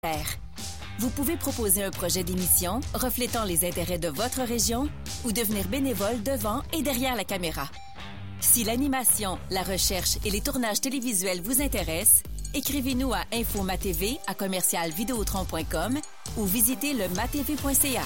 Vous pouvez proposer un projet d'émission reflétant les intérêts de votre région ou devenir bénévole devant et derrière la caméra. Si l'animation, la recherche et les tournages télévisuels vous intéressent, écrivez-nous à info-matv@commercialvideotron.com ou visitez le matv.ca.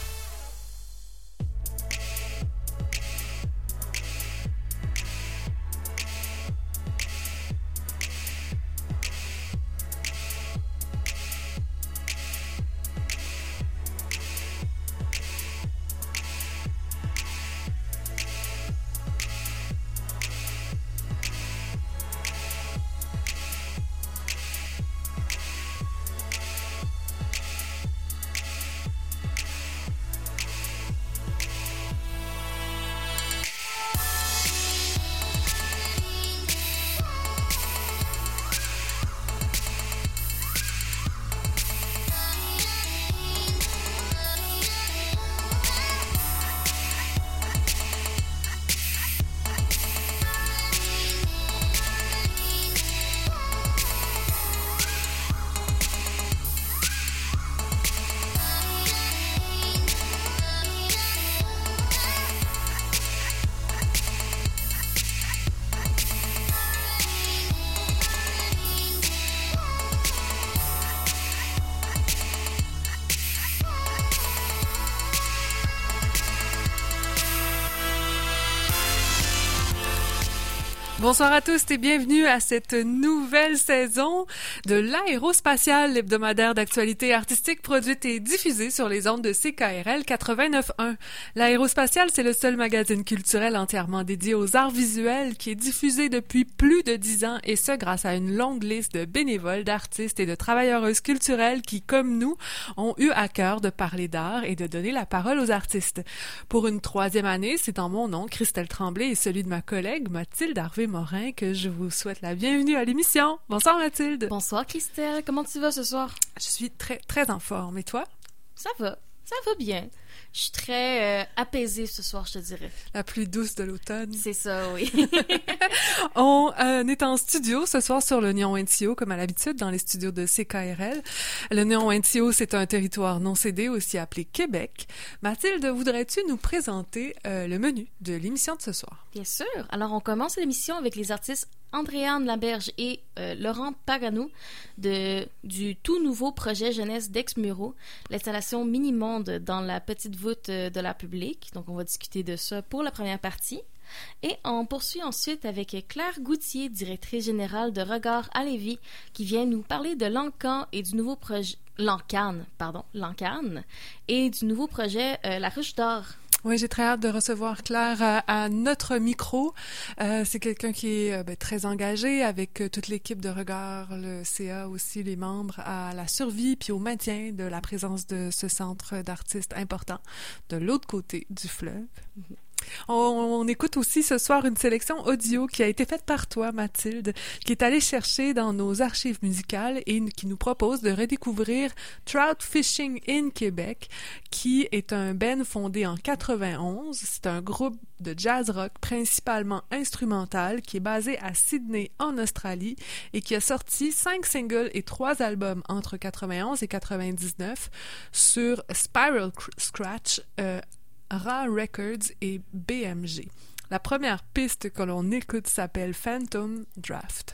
Bonsoir à tous et bienvenue à cette nouvelle saison de l'Aérospatiale, l'hebdomadaire d'actualité artistique produite et diffusée sur les ondes de CKRL 89.1. L'Aérospatiale, c'est le seul magazine culturel entièrement dédié aux arts visuels qui est diffusé depuis plus de 10 ans et ce grâce à une longue liste de bénévoles, d'artistes et de travailleuses culturelles qui, comme nous, ont eu à cœur de parler d'art et de donner la parole aux artistes. Pour une 3e année, c'est en mon nom, Christelle Tremblay et celui de ma collègue Mathilde Harvey-Morin que je vous souhaite la bienvenue à l'émission. Bonsoir Mathilde. Bonsoir Christelle, comment tu vas ce soir? Je suis très, très en forme. Et toi? Ça va bien. Je suis très apaisée ce soir, je te dirais. La plus douce de l'automne. C'est ça, oui. On est en studio ce soir sur le Néon NCO, comme à l'habitude, dans les studios de CKRL. Le Néon NCO, c'est un territoire non cédé, aussi appelé Québec. Mathilde, voudrais-tu nous présenter le menu de l'émission de ce soir? Bien sûr. Alors, on commence l'émission avec les artistes Andréane Laberge et Laurent Pagano du tout nouveau projet jeunesse d'Exmuro, l'installation Mini-Monde dans la petite voûte de la publique. Donc, on va discuter de ça pour la première partie. Et on poursuit ensuite avec Claire Goutier, directrice générale de Regard à Lévis, qui vient nous parler de l'Ancan et du nouveau projet... L'Ancan, et du nouveau projet La Ruche d'Or. Oui, j'ai très hâte de recevoir Claire à notre micro. C'est quelqu'un qui est très engagé avec toute l'équipe de Regard, le CA aussi, les membres, à la survie puis au maintien de la présence de ce centre d'artistes important de l'autre côté du fleuve. Mm-hmm. On écoute aussi ce soir une sélection audio qui a été faite par toi, Mathilde, qui est allée chercher dans nos archives musicales et qui nous propose de redécouvrir Trout Fishing in Québec, qui est un band fondé en 91. C'est un groupe de jazz rock principalement instrumental qui est basé à Sydney en Australie et qui a sorti 5 singles et 3 albums entre 91 et 99 sur Spiral Scratch, Ra Records et BMG. La première piste que l'on écoute s'appelle Phantom Draft.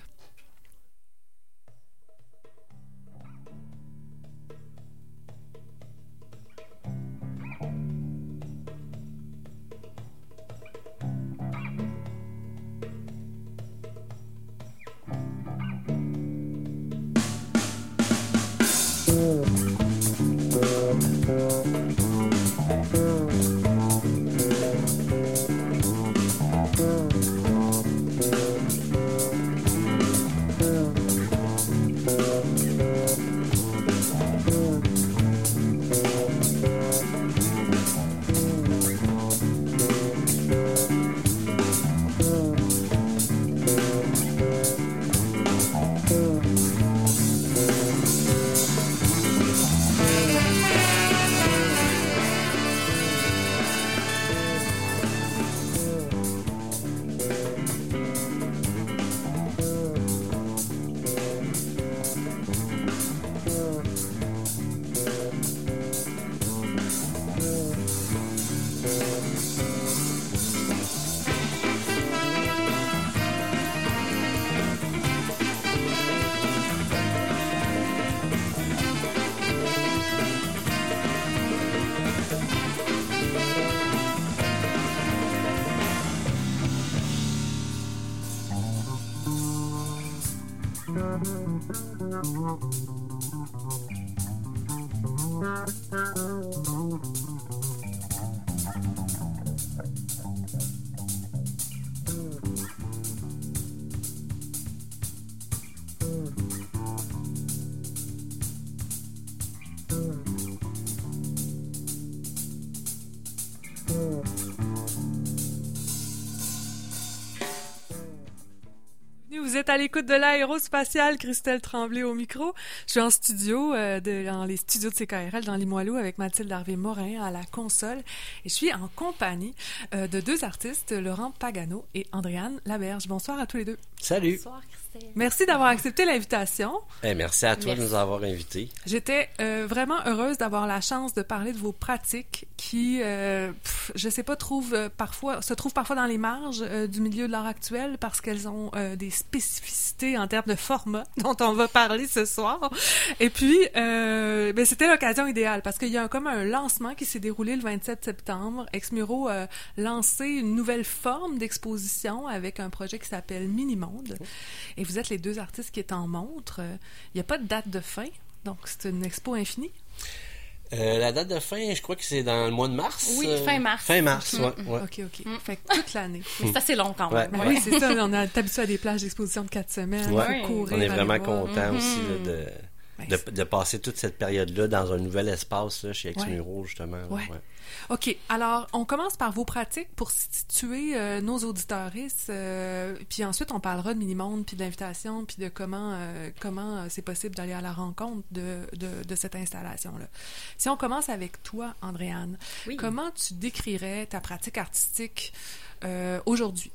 Vous êtes à l'écoute de l'aérospatiale, Christelle Tremblay au micro. Je suis en studio, dans les studios de CKRL, dans Limoilou, avec Mathilde Harvey-Morin à la console. Et je suis en compagnie de deux artistes, Laurent Pagano et Andréane Laberge. Bonsoir à tous les deux. Salut. Bonsoir, Christelle. Merci d'avoir accepté l'invitation. Merci à toi de nous avoir invités. J'étais vraiment heureuse d'avoir la chance de parler de vos pratiques qui, je sais pas, se trouvent parfois dans les marges du milieu de l'art actuel parce qu'elles ont des spécificités en termes de format dont on va parler ce soir. Et puis, c'était l'occasion idéale parce qu'il y a comme un lancement qui s'est déroulé le 27 septembre. Exmuro a lancé une nouvelle forme d'exposition avec un projet qui s'appelle Mini-Monde. Et vous êtes les deux artistes qui est en montre. Il n'y a pas de date de fin, donc c'est une expo infinie. La date de fin, je crois que c'est dans le mois de mars. Oui, fin mars. Fin mars, ouais. OK. Fait que toute l'année. C'est assez long quand même. Oui, c'est ça. On est habitué à des plages d'exposition de 4 semaines. Ouais. Courir, On est vraiment aller voir. contents aussi là, de passer toute cette période-là dans un nouvel espace là, chez Exmuro, justement. Là, ouais. OK. Alors, on commence par vos pratiques pour situer nos auditeuristes, puis ensuite, on parlera de Mini-Monde, puis de l'invitation, puis de comment c'est possible d'aller à la rencontre de cette installation-là. Si on commence avec toi, Andréane, comment tu décrirais ta pratique artistique aujourd'hui?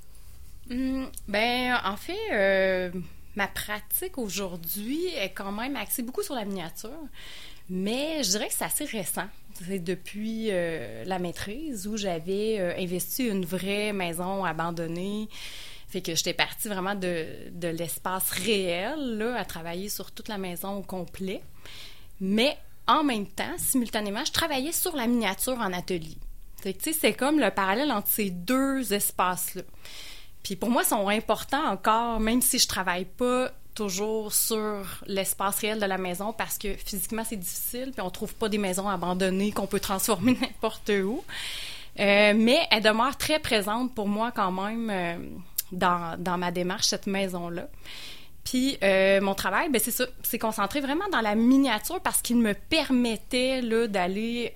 En fait, ma pratique aujourd'hui est quand même axée beaucoup sur la miniature, mais je dirais que c'est assez récent. C'est depuis la maîtrise où j'avais investi une vraie maison abandonnée. Fait que j'étais partie vraiment de l'espace réel là, à travailler sur toute la maison au complet. Mais en même temps, simultanément, je travaillais sur la miniature en atelier. Fait que, c'est comme le parallèle entre ces deux espaces-là. Puis pour moi, ils sont importants encore, même si je travaille pas toujours sur l'espace réel de la maison parce que physiquement, c'est difficile, puis on trouve pas des maisons abandonnées qu'on peut transformer n'importe où. Mais elle demeure très présente pour moi quand même dans ma démarche, cette maison-là. Puis mon travail, c'est ça, c'est concentré vraiment dans la miniature parce qu'il me permettait là, d'aller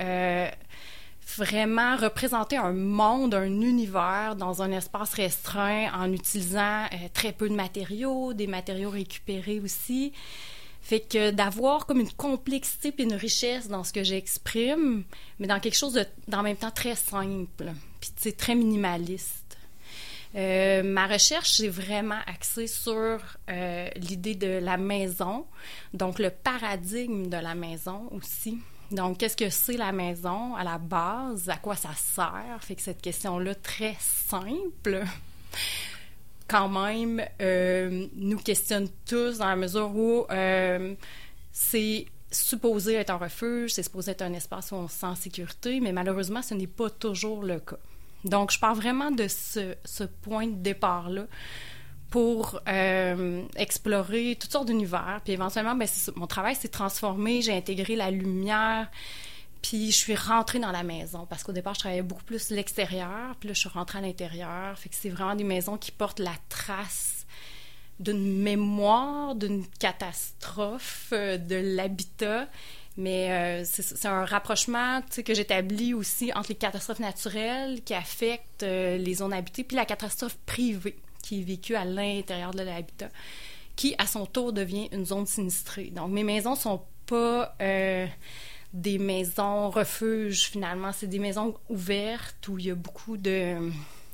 vraiment représenter un monde, un univers dans un espace restreint en utilisant très peu de matériaux, des matériaux récupérés aussi. Fait que d'avoir comme une complexité puis une richesse dans ce que j'exprime, mais dans quelque chose d'en même temps très simple, puis c'est très minimaliste. Ma recherche est vraiment axée sur l'idée de la maison, donc le paradigme de la maison aussi. Donc, qu'est-ce que c'est la maison à la base? À quoi ça sert? Fait que cette question-là, très simple, quand même, nous questionne tous dans la mesure où c'est supposé être un refuge, c'est supposé être un espace où on se sent en sécurité, mais malheureusement, ce n'est pas toujours le cas. Donc, je pars vraiment de ce point de départ-là pour explorer toutes sortes d'univers. Puis éventuellement, c'est ça. Mon travail s'est transformé, j'ai intégré la lumière, puis je suis rentrée dans la maison. Parce qu'au départ, je travaillais beaucoup plus l'extérieur, puis là, je suis rentrée à l'intérieur. Fait que c'est vraiment des maisons qui portent la trace d'une mémoire, d'une catastrophe, de l'habitat. Mais c'est un rapprochement que j'établis aussi entre les catastrophes naturelles qui affectent les zones habitées, puis la catastrophe privée qui est vécue à l'intérieur de l'habitat, qui, à son tour, devient une zone sinistrée. Donc, mes maisons sont pas des maisons refuges, finalement. C'est des maisons ouvertes où il y a beaucoup de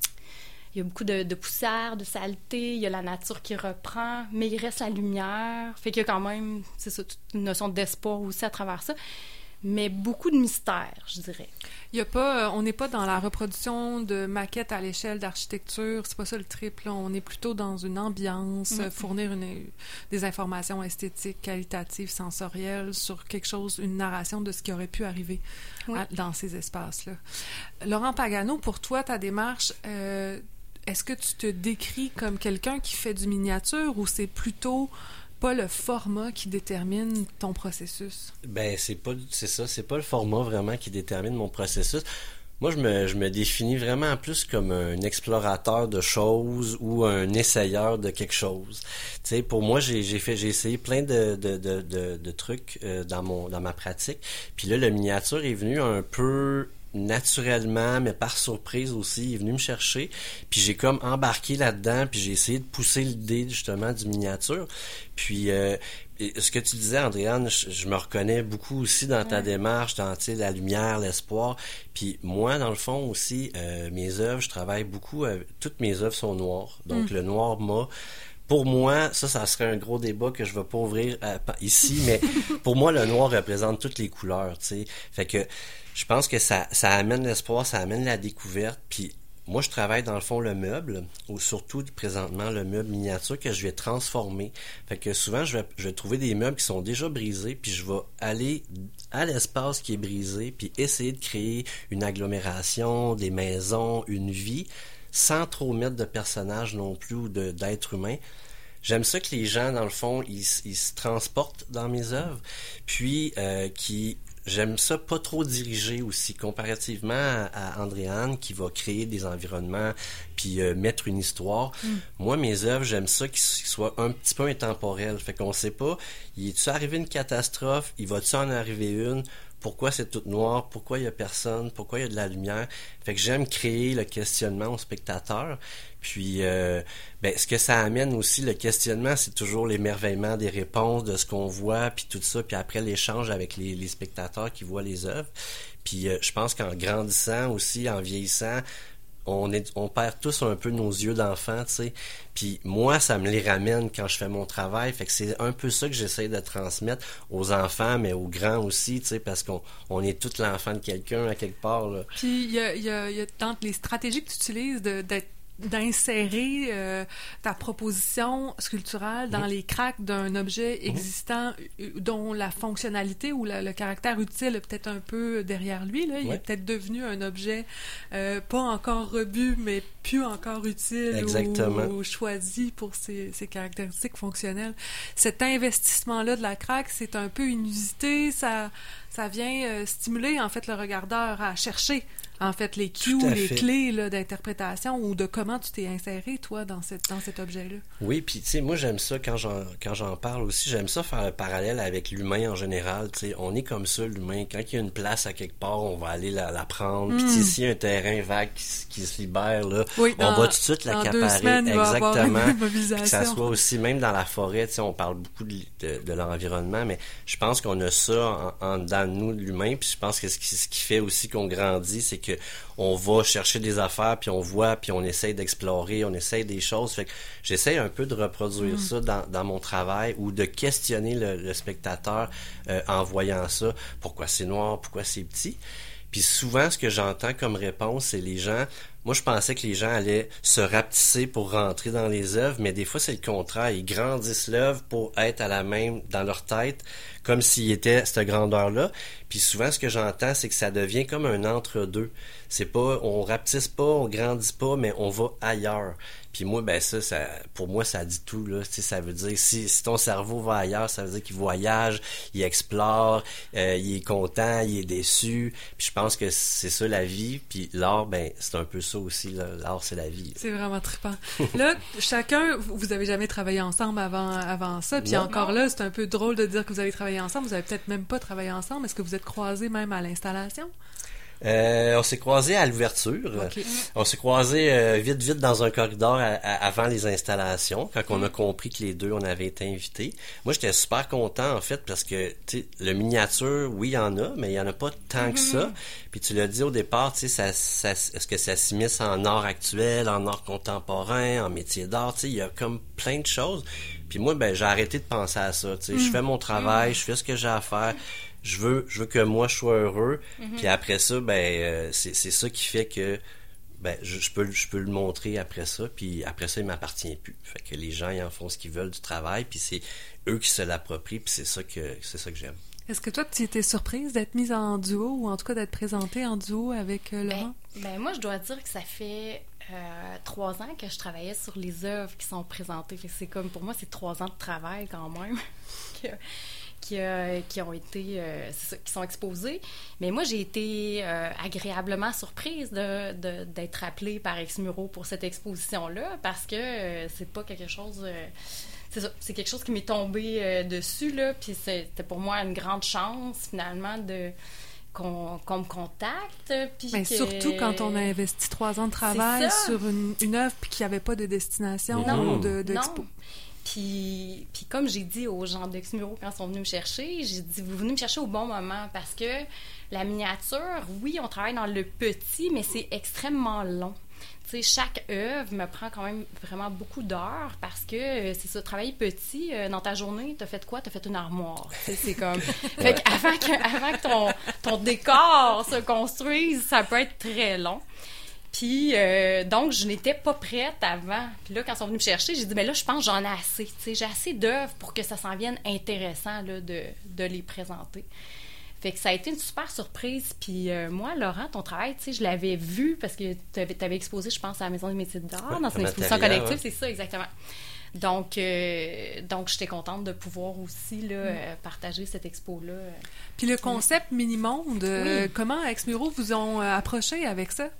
poussière, de saleté, il y a la nature qui reprend, mais il reste la lumière. Fait qu'il y a quand même, c'est ça, toute une notion d'espoir aussi à travers ça. Mais beaucoup de mystère, je dirais. Il y a pas, on n'est pas dans la reproduction de maquettes à l'échelle d'architecture, c'est pas ça le trip, là. On est plutôt dans une ambiance, fournir des informations esthétiques, qualitatives, sensorielles sur quelque chose, une narration de ce qui aurait pu arriver dans ces espaces-là. Laurent Pagano, pour toi, ta démarche, est-ce que tu te décris comme quelqu'un qui fait du miniature ou c'est plutôt pas le format qui détermine ton processus. Ben, c'est pas le format vraiment qui détermine mon processus. Moi, je me définis vraiment plus comme un explorateur de choses ou un essayeur de quelque chose. Tu sais, pour moi, j'ai essayé plein de trucs dans ma pratique. Puis là, le miniature est venu un peu naturellement, mais par surprise aussi. Il est venu me chercher. Puis j'ai comme embarqué là-dedans, puis j'ai essayé de pousser l'idée justement du miniature. Puis ce que tu disais, Andréane, je me reconnais beaucoup aussi dans ta démarche, dans la lumière, l'espoir. Puis moi, dans le fond aussi, mes œuvres, je travaille beaucoup. Toutes mes œuvres sont noires. Donc le noir pour moi, ça serait un gros débat que je vais pas ouvrir ici, mais pour moi, le noir représente toutes les couleurs, tu sais. Fait que je pense que ça amène l'espoir, ça amène la découverte, puis moi, je travaille dans le fond le meuble, ou surtout présentement le meuble miniature que je vais transformer. Fait que souvent, je vais trouver des meubles qui sont déjà brisés, puis je vais aller à l'espace qui est brisé, puis essayer de créer une agglomération, des maisons, une vie, sans trop mettre de personnages non plus ou d'êtres humains. J'aime ça que les gens, dans le fond, ils se transportent dans mes œuvres, puis j'aime ça pas trop diriger aussi, comparativement à Andréane qui va créer des environnements puis mettre une histoire. Moi, mes œuvres, j'aime ça qu'ils soient un petit peu intemporels. Fait qu'on sait pas, il est-tu arrivé une catastrophe? Il va-tu en arriver une? Pourquoi c'est tout noir? Pourquoi il y a personne? Pourquoi il y a de la lumière? Fait que j'aime créer le questionnement au spectateur. Puis, ce que ça amène aussi, le questionnement, c'est toujours l'émerveillement des réponses, de ce qu'on voit, puis tout ça, puis après l'échange avec les spectateurs qui voient les œuvres. Puis, je pense qu'en grandissant aussi, en vieillissant, on perd tous un peu nos yeux d'enfant, tu sais. Puis moi, ça me les ramène quand je fais mon travail. Fait que c'est un peu ça que j'essaie de transmettre aux enfants, mais aux grands aussi, tu sais, parce qu'on est tout l'enfant de quelqu'un à quelque part, là. Puis il y a dans les stratégies que tu utilises d'insérer ta proposition sculpturale dans les cracks d'un objet existant dont la fonctionnalité ou le caractère utile est peut-être un peu derrière lui. Là. Il est peut-être devenu un objet pas encore rebu, mais plus encore utile ou choisi pour ses caractéristiques fonctionnelles. Cet investissement-là de la craque, c'est un peu inusité. Ça vient stimuler en fait le regardeur à chercher en fait les cues, les clés là, d'interprétation ou de comment tu t'es inséré toi dans cet objet-là. Oui, puis tu sais, moi j'aime ça quand j'en parle aussi, j'aime ça faire le parallèle avec l'humain en général. Tu sais, on est comme ça l'humain. Quand il y a une place à quelque part, on va aller la prendre. Puis s'il y a un terrain vague qui se libère là, on va tout de suite l'accaparer. Exactement. Que ça soit aussi même dans la forêt. Tu sais, on parle beaucoup de l'environnement, mais je pense qu'on a ça en dedans de nous, de l'humain. Puis je pense que ce qui fait aussi qu'on grandit, c'est que on va chercher des affaires, puis on voit, puis on essaye d'explorer, on essaye des choses. Fait que j'essaye un peu de reproduire ça dans mon travail ou de questionner le spectateur en voyant ça. Pourquoi c'est noir? Pourquoi c'est petit? Puis souvent, ce que j'entends comme réponse, c'est les gens... Moi, je pensais que les gens allaient se rapetisser pour rentrer dans les œuvres, mais des fois, c'est le contraire. Ils grandissent l'œuvre pour être à la même dans leur tête, comme s'il était cette grandeur-là. Puis souvent, ce que j'entends, c'est que ça devient comme un entre-deux. C'est pas, on rapetisse pas, on grandit pas, mais on va ailleurs. Puis moi, ça, pour moi, ça dit tout, là. Tu sais, ça veut dire, si ton cerveau va ailleurs, ça veut dire qu'il voyage, il explore, il est content, il est déçu. Puis je pense que c'est ça la vie. Puis l'art, c'est un peu ça aussi, là. L'art, c'est la vie. C'est vraiment trippant. Là, chacun, vous avez jamais travaillé ensemble avant ça. Puis encore là, c'est un peu drôle de dire que vous avez travaillé ensemble. Vous avez peut-être même pas travaillé ensemble. Est-ce que vous êtes croisés même à l'installation? On s'est croisés à l'ouverture. Okay. On s'est croisés vite dans un corridor avant les installations, quand on a compris que les deux, on avait été invités. Moi, j'étais super content, en fait, parce que, tu sais, le miniature, oui, il y en a, mais il y en a pas tant que ça. Puis tu l'as dit au départ, tu sais, est-ce que ça s'immisce en art actuel, en art contemporain, en métier d'art, tu sais, il y a comme plein de choses. Puis moi, j'ai arrêté de penser à ça, tu sais. Je fais mon travail, je fais ce que j'ai à faire. Je veux que moi je sois heureux, puis après ça c'est ça qui fait que je peux le montrer après ça, puis après ça il m'appartient plus. Fait que les gens ils en font ce qu'ils veulent du travail, puis c'est eux qui se l'approprient, puis c'est ça que j'aime. Est-ce que toi tu étais surprise d'être mise en duo ou en tout cas d'être présentée en duo avec Laurent? Moi je dois dire que ça fait 3 ans que je travaillais sur les œuvres qui sont présentées. Fait que c'est comme, pour moi, c'est 3 ans de travail quand même qui ont été, c'est ça, qui sont exposés. Mais moi, j'ai été agréablement surprise d'être appelée par Exmuro pour cette exposition-là parce que c'est pas quelque chose... c'est ça, c'est quelque chose qui m'est tombé dessus, là, puis c'était pour moi une grande chance, finalement, qu'on me contacte. Mais surtout quand on a investi 3 ans de travail sur une œuvre puis qu'il n'y avait pas de destination ou d'expo. Puis comme j'ai dit aux gens d'Exmuro quand ils sont venus me chercher, j'ai dit, vous venez me chercher au bon moment parce que la miniature, oui, on travaille dans le petit, mais c'est extrêmement long. Tu sais, chaque œuvre me prend quand même vraiment beaucoup d'heures parce que c'est ça, travailler petit, dans ta journée, t'as fait quoi? T'as fait une armoire. Tu sais, c'est comme... Fait qu'avant que ton décor se construise, ça peut être très long. Puis, donc, je n'étais pas prête avant. Puis là, quand ils sont venus me chercher, j'ai dit, mais là, je pense que j'en ai assez. Tu sais, j'ai assez d'œuvres pour que ça s'en vienne intéressant là, de les présenter. Fait que ça a été une super surprise. Puis moi, Laurent, ton travail, tu sais, je l'avais vu parce que tu avais exposé, je pense, à la Maison des métiers d'art, dans une exposition collective. Ouais. C'est ça, exactement. Donc j'étais contente de pouvoir aussi là, partager cette expo-là. Puis le concept Mini-Monde, comment Exmuro vous ont approché avec ça?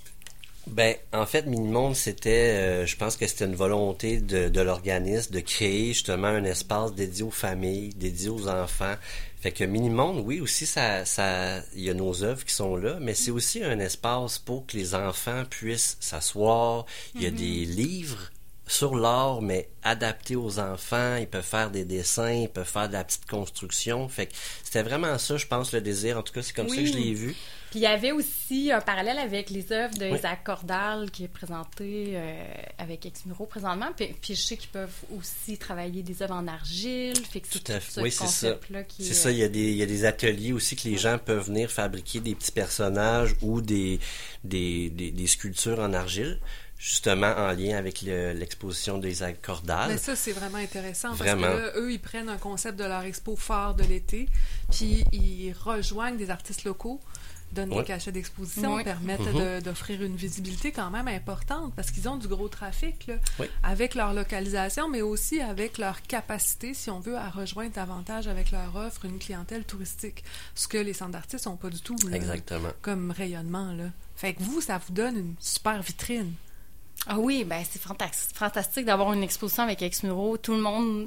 Ben, en fait, Mini-Monde, c'était, je pense que c'était une volonté de l'organisme de créer justement un espace dédié aux familles, dédié aux enfants. Fait que Mini-Monde, oui, aussi, il y a nos œuvres qui sont là, mais c'est aussi un espace pour que les enfants puissent s'asseoir. Il y a des livres sur l'art, mais adaptés aux enfants. Ils peuvent faire des dessins, ils peuvent faire de la petite construction. Fait que c'était vraiment ça, je pense, le désir. En tout cas, c'est comme ça que je l'ai vu. Puis il y avait aussi un parallèle avec les œuvres de Isaac Cordal qui est présenté avec Exmuro présentement. Puis je sais qu'ils peuvent aussi travailler des œuvres en argile. Fait que c'est tout ce concept-là qui... C'est ça, il y a des ateliers aussi que les gens peuvent venir fabriquer des petits personnages ou des sculptures en argile, justement en lien avec l'exposition d'Isaac Cordal. Mais ça, c'est vraiment intéressant vraiment. Parce que là, eux, ils prennent un concept de leur expo phare de l'été, puis ils rejoignent des artistes locaux, donnent des cachets d'exposition, permettent d'offrir une visibilité quand même importante parce qu'ils ont du gros trafic là, avec leur localisation, mais aussi avec leur capacité, si on veut, à rejoindre davantage avec leur offre une clientèle touristique, ce que les centres d'artistes n'ont pas du tout là, comme rayonnement. Là. Fait que vous, ça vous donne une super vitrine. Ah oui, ben c'est fantastique d'avoir une exposition avec Exmuro. Tout le monde,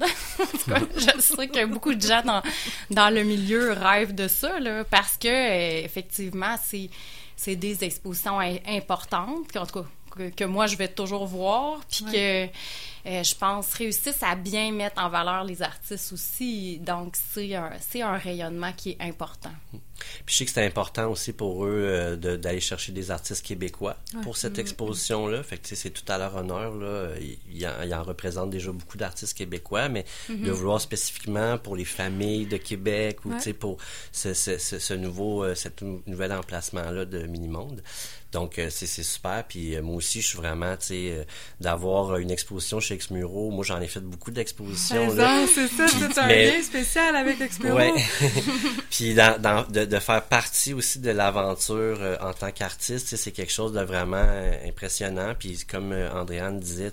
je sais que beaucoup de gens dans le milieu rêvent de ça, là, parce que effectivement, c'est des expositions importantes, en tout cas, que moi, je vais toujours voir, puis que je pense réussissent à bien mettre en valeur les artistes aussi. Donc, c'est un rayonnement qui est important. Puis je sais que c'est important aussi pour eux d'aller chercher des artistes québécois pour cette exposition-là. Fait que c'est tout à leur honneur. Là. Ils en représentent déjà beaucoup d'artistes québécois, mais de vouloir spécifiquement pour les familles de Québec ou pour ce nouvel emplacement-là de Mini-Monde. Donc, c'est super. Puis moi aussi, je suis vraiment, d'avoir une exposition chez Exmuro. Moi, j'en ai fait beaucoup d'expositions. C'est ça, c'est un lien spécial avec Exmuro. Ouais. Puis de faire partie aussi de l'aventure en tant qu'artiste, c'est quelque chose de vraiment impressionnant. Puis comme Andréane disait,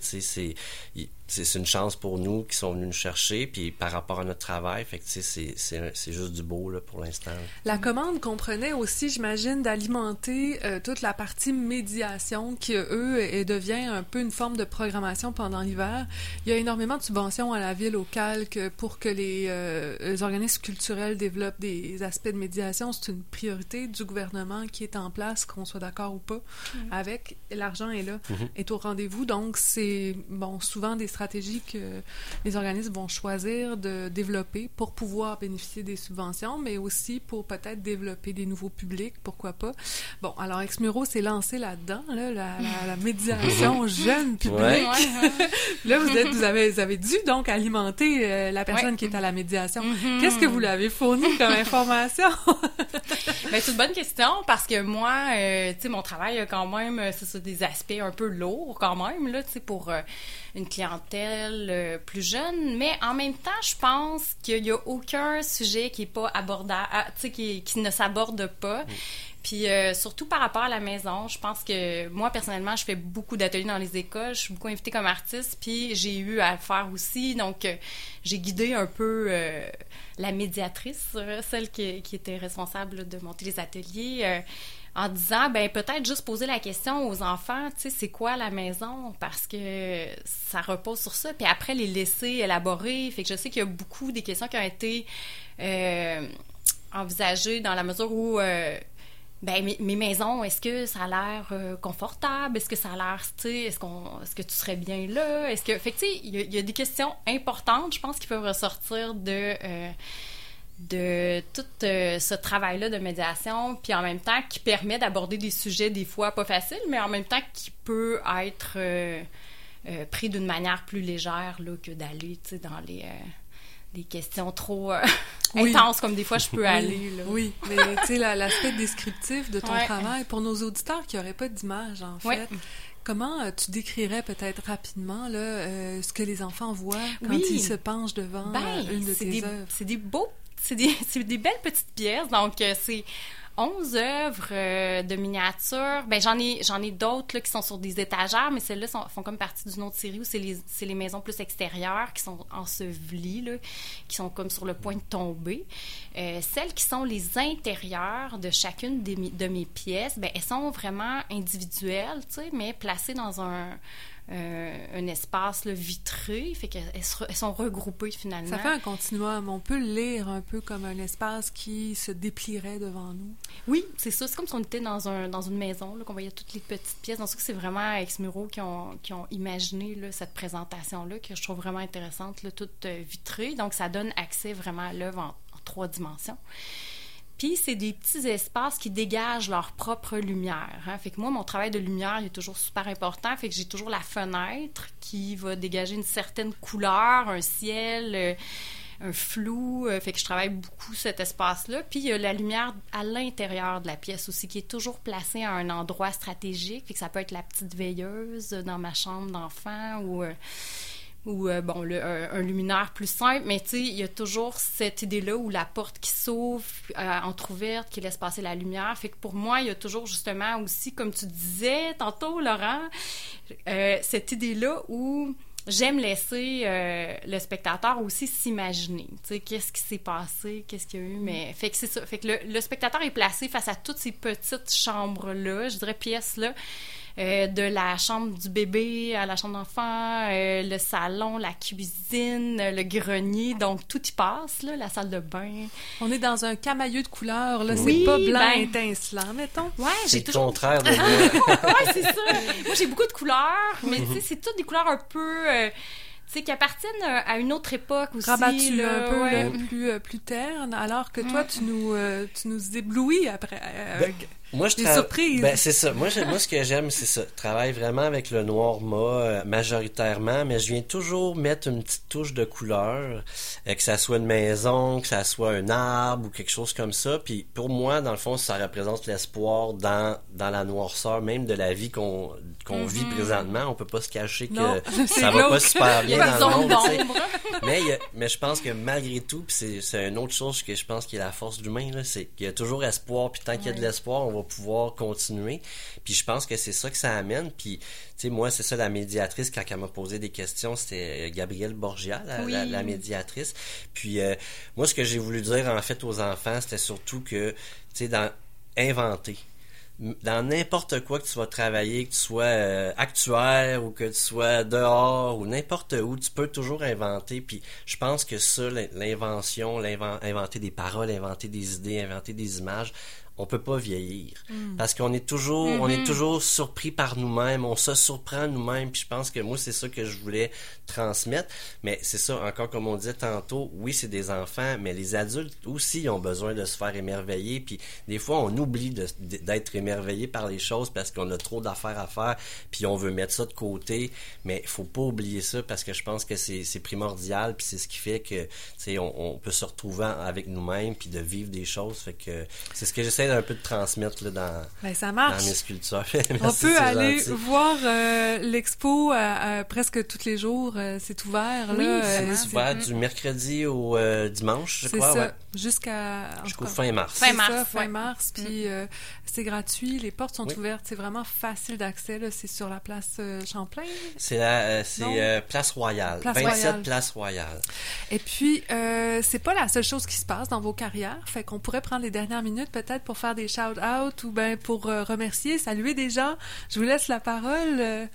c'est une chance pour nous qui sont venus nous chercher, puis par rapport à notre travail, fait que c'est juste du beau là, pour l'instant. La commande comprenait aussi, j'imagine, d'alimenter toute la partie médiation qui, devient un peu une forme de programmation pendant l'hiver. Il y a énormément de subventions à la ville, au calque, pour que les organismes culturels développent des aspects de médiation. C'est une priorité du gouvernement qui est en place, qu'on soit d'accord ou pas, avec. L'argent est là, est au rendez-vous, donc c'est, souvent des stratégies que les organismes vont choisir de développer pour pouvoir bénéficier des subventions, mais aussi pour peut-être développer des nouveaux publics, pourquoi pas. Bon, alors Exmuro s'est lancé là-dedans, là, la médiation jeune public. Là, vous avez dû donc alimenter la personne qui est à la médiation. Qu'est-ce que vous lui avez fourni comme information? Ben, c'est une bonne question parce que moi, mon travail a quand même, des aspects un peu lourds quand même, là, pour une clientèle plus jeune, mais en même temps, je pense qu'il n'y a aucun sujet qui est pas abordable, qui ne s'aborde pas. Puis surtout par rapport à la maison, je pense que moi, personnellement, je fais beaucoup d'ateliers dans les écoles. Je suis beaucoup invitée comme artiste, puis j'ai eu à le faire aussi. Donc, j'ai guidé un peu la médiatrice, celle qui était responsable là, de monter les ateliers, en disant, ben peut-être juste poser la question aux enfants, tu sais, c'est quoi la maison? Parce que ça repose sur ça. Puis après, les laisser élaborer. Fait que je sais qu'il y a beaucoup des questions qui ont été envisagées dans la mesure où... ben mes maisons, est-ce que ça a l'air confortable? Est-ce que ça a l'air, tu sais, est-ce que tu serais bien là? Est-ce que... Fait que, tu sais, il y a des questions importantes, je pense, qui peuvent ressortir de tout ce travail-là de médiation, puis en même temps, qui permet d'aborder des sujets des fois pas faciles, mais en même temps qui peut être pris d'une manière plus légère là, que d'aller, tu sais, dans des questions trop intenses, comme des fois je peux aller. Là. Oui, mais tu sais, l'aspect descriptif de ton travail, pour nos auditeurs qui n'auraient pas d'image, en fait, comment tu décrirais peut-être rapidement là, ce que les enfants voient quand ils se penchent devant une de tes œuvres? C'est des belles petites pièces, donc c'est 11 œuvres de miniatures. Ben j'en ai d'autres là, qui sont sur des étagères, mais celles-là font comme partie d'une autre série où c'est les maisons plus extérieures qui sont ensevelies, là, qui sont comme sur le point de tomber. Celles qui sont les intérieurs de chacune de mes pièces, ben elles sont vraiment individuelles, tu sais, mais placées dans un espace là, vitré, fait qu'elles sont regroupées finalement. Ça fait un continuum. On peut le lire un peu comme un espace qui se déplierait devant nous. Oui, c'est ça. C'est comme si on était dans une maison, là, qu'on voyait toutes les petites pièces. Donc ça, c'est vraiment Exmuro qui ont imaginé là, cette présentation-là, que je trouve vraiment intéressante, là, toute vitrée. Donc ça donne accès vraiment à l'œuvre en 3 dimensions. Puis, c'est des petits espaces qui dégagent leur propre lumière. Hein. Fait que moi, mon travail de lumière, il est toujours super important. Fait que j'ai toujours la fenêtre qui va dégager une certaine couleur, un ciel, un flou. Fait que je travaille beaucoup cet espace-là. Puis, il y a la lumière à l'intérieur de la pièce aussi, qui est toujours placée à un endroit stratégique. Fait que ça peut être la petite veilleuse dans ma chambre d'enfant ou un luminaire plus simple, mais tu sais, il y a toujours cette idée-là où la porte qui s'ouvre entrouverte, qui laisse passer la lumière. Fait que pour moi, il y a toujours justement aussi, comme tu disais tantôt, Laurent, cette idée-là où j'aime laisser le spectateur aussi s'imaginer. Tu sais, qu'est-ce qui s'est passé, qu'est-ce qu'il y a eu, mais... Fait que c'est ça. Fait que le spectateur est placé face à toutes ces petites chambres-là, je dirais pièces-là, de la chambre du bébé à la chambre d'enfant, le salon, la cuisine, le grenier, donc tout y passe, là, la salle de bain. On est dans un camailleux de couleurs, là, c'est pas blanc étincelant, mettons. Ouais, c'est le contraire de moi. Ouais, c'est ça. Moi, j'ai beaucoup de couleurs, mais tu sais, c'est toutes des couleurs un peu... tu sais, qui appartiennent à une autre époque aussi. Rabattu là, un peu plus terne, alors que toi, tu nous éblouis après avec des surprises. Ben, c'est ça. Moi, ce que j'aime, c'est ça. Je travaille vraiment avec le noir mat majoritairement, mais je viens toujours mettre une petite touche de couleur, que ça soit une maison, que ça soit un arbre ou quelque chose comme ça. Puis pour moi, dans le fond, ça représente l'espoir dans la noirceur, même de la vie qu'on vit présentement. On peut pas se cacher que ça va pas super bien dans le monde. Mais je pense que malgré tout, puis c'est une autre chose que je pense qui est la force de l'humain, là, c'est qu'il y a toujours espoir, puis tant qu'il y a de l'espoir, on va pouvoir continuer. Puis je pense que c'est ça que ça amène. Puis, tu sais, moi, c'est ça, la médiatrice, quand elle m'a posé des questions, c'était Gabrielle Borgia, la médiatrice. Puis, moi, ce que j'ai voulu dire, en fait, aux enfants, c'était surtout que, tu sais, inventer. Dans n'importe quoi que tu vas travailler, que tu sois actuaire ou que tu sois dehors ou n'importe où, tu peux toujours inventer. Puis je pense que ça, l'invention, inventer des paroles, inventer des idées, inventer des images, on peut pas vieillir. Parce qu'on est toujours surpris par nous-mêmes, on se surprend nous-mêmes, puis je pense que moi, c'est ça que je voulais transmettre. Mais c'est ça, encore comme on disait tantôt, oui, c'est des enfants, mais les adultes aussi ont besoin de se faire émerveiller, puis des fois, on oublie d'être émerveillé par les choses parce qu'on a trop d'affaires à faire, puis on veut mettre ça de côté, mais il faut pas oublier ça parce que je pense que c'est primordial, puis c'est ce qui fait que, tu sais, on peut se retrouver avec nous-mêmes, puis de vivre des choses, fait que c'est ce que j'essaie un peu de transmettre là, ça marche. dans mes sculptures. Merci, on peut aller voir l'expo presque tous les jours, c'est ouvert. Oui, là, c'est ouvert du mercredi au dimanche, je crois. C'est ça, ouais. jusqu'au fin mars. Fin mars, puis c'est gratuit, les portes sont ouvertes, c'est vraiment facile d'accès, là, c'est sur la place Champlain. C'est Place Royale, 27 Place Royale. Et puis, c'est pas la seule chose qui se passe dans vos carrières, fait qu'on pourrait prendre les dernières minutes peut-être pour faire des shout-out ou bien pour remercier, saluer des gens. Je vous laisse la parole.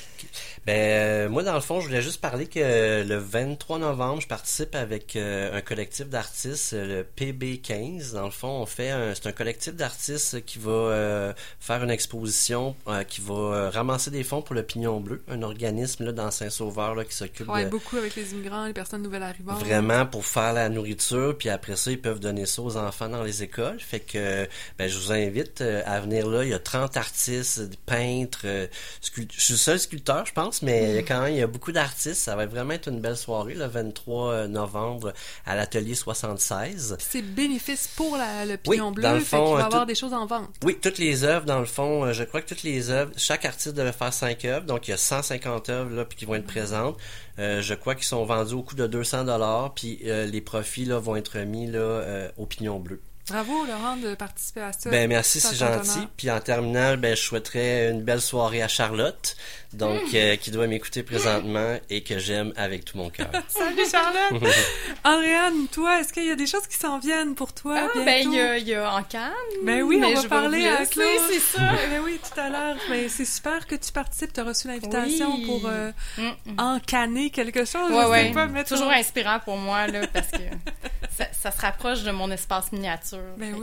Moi, dans le fond, je voulais juste parler que le 23 novembre, je participe avec un collectif d'artistes, le PB15. Dans le fond, c'est un collectif d'artistes qui va faire une exposition, qui va ramasser des fonds pour le Pignon Bleu, un organisme là, dans Saint-Sauveur là, qui s'occupe beaucoup avec les immigrants, les personnes nouvelles arrivantes. Vraiment pour faire la nourriture, puis après ça, ils peuvent donner ça aux enfants dans les écoles. Fait que je vous invite à venir là. Il y a 30 artistes, des peintres, je suis le seul sculpteur, je pense, mais il y a beaucoup d'artistes. Ça va vraiment être une belle soirée, le 23 novembre, à l'Atelier 76. C'est bénéfice pour le Pignon Bleu, dans le fond, qu'il va y avoir des choses en vente. Oui, toutes les œuvres, dans le fond, je crois que toutes les œuvres, chaque artiste devait faire 5 œuvres, donc il y a 150 œuvres là, puis qui vont être présentes. Je crois qu'ils sont vendus au coût de 200$, puis les profits là, vont être mis là, au Pignon Bleu. Bravo, Laurent, de participer à ça. Merci, c'est gentil. Puis en terminant, je souhaiterais une belle soirée à Charlotte, donc qui doit m'écouter présentement et que j'aime avec tout mon cœur. Salut Charlotte! Andréane, toi, est-ce qu'il y a des choses qui s'en viennent pour toi bientôt? Il y a en Cannes. Oui, on va parler à Claude. C'est ça. Oui, tout à l'heure. Mais c'est super que tu participes. Tu as reçu l'invitation pour encanner quelque chose. Oui, toujours inspirant pour moi, là, parce que ça se rapproche de mon espace miniature.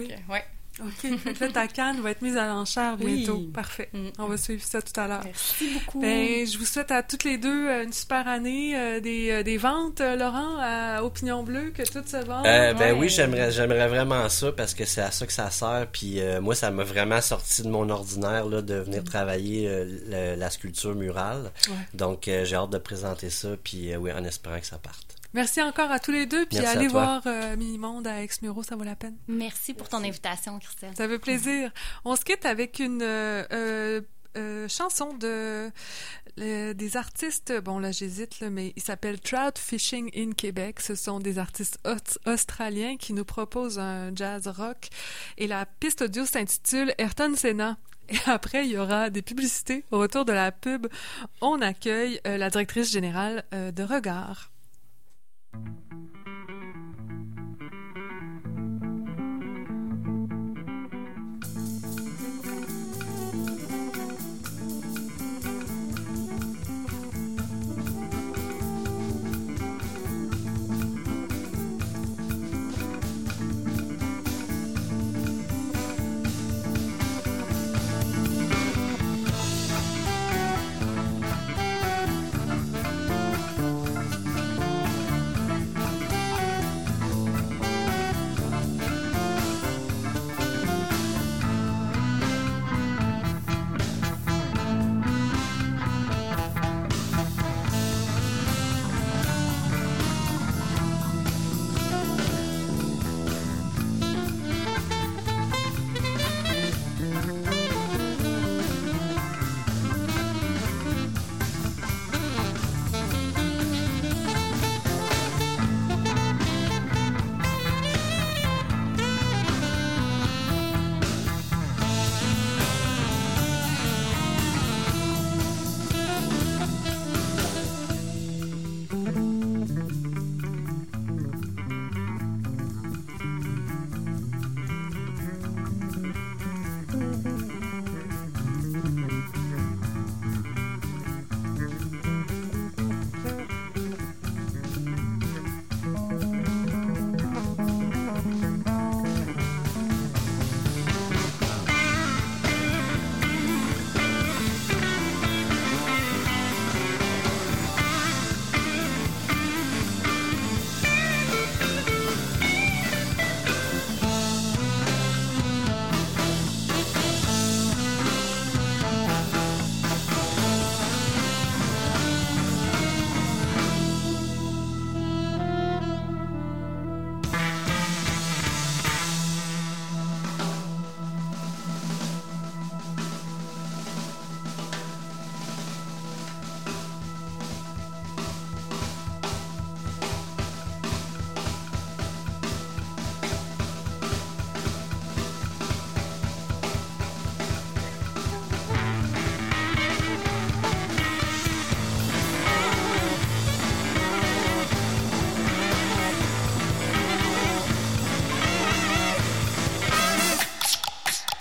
OK. Fait que là, ta canne va être mise à l'enchère bientôt. Parfait. On va suivre ça tout à l'heure. Merci beaucoup. Je vous souhaite à toutes les deux une super année, des ventes, Laurent, au Pignon Bleu, que tout se vende. Oui, j'aimerais vraiment ça parce que c'est à ça que ça sert. Puis moi, ça m'a vraiment sorti de mon ordinaire là, de venir travailler la sculpture murale. Ouais. Donc, j'ai hâte de présenter ça. Puis en espérant que ça parte. Merci encore à tous les deux, puis allez voir Mini-Monde à Exmuro, ça vaut la peine. Merci pour ton invitation, Christelle. Ça fait plaisir. On se quitte avec une chanson des artistes, bon là j'hésite, mais ils s'appellent Trout Fishing in Québec. Ce sont des artistes australiens qui nous proposent un jazz rock et la piste audio s'intitule Ayrton Senna. Et après, il y aura des publicités. Au retour de la pub, on accueille la directrice générale de Regard.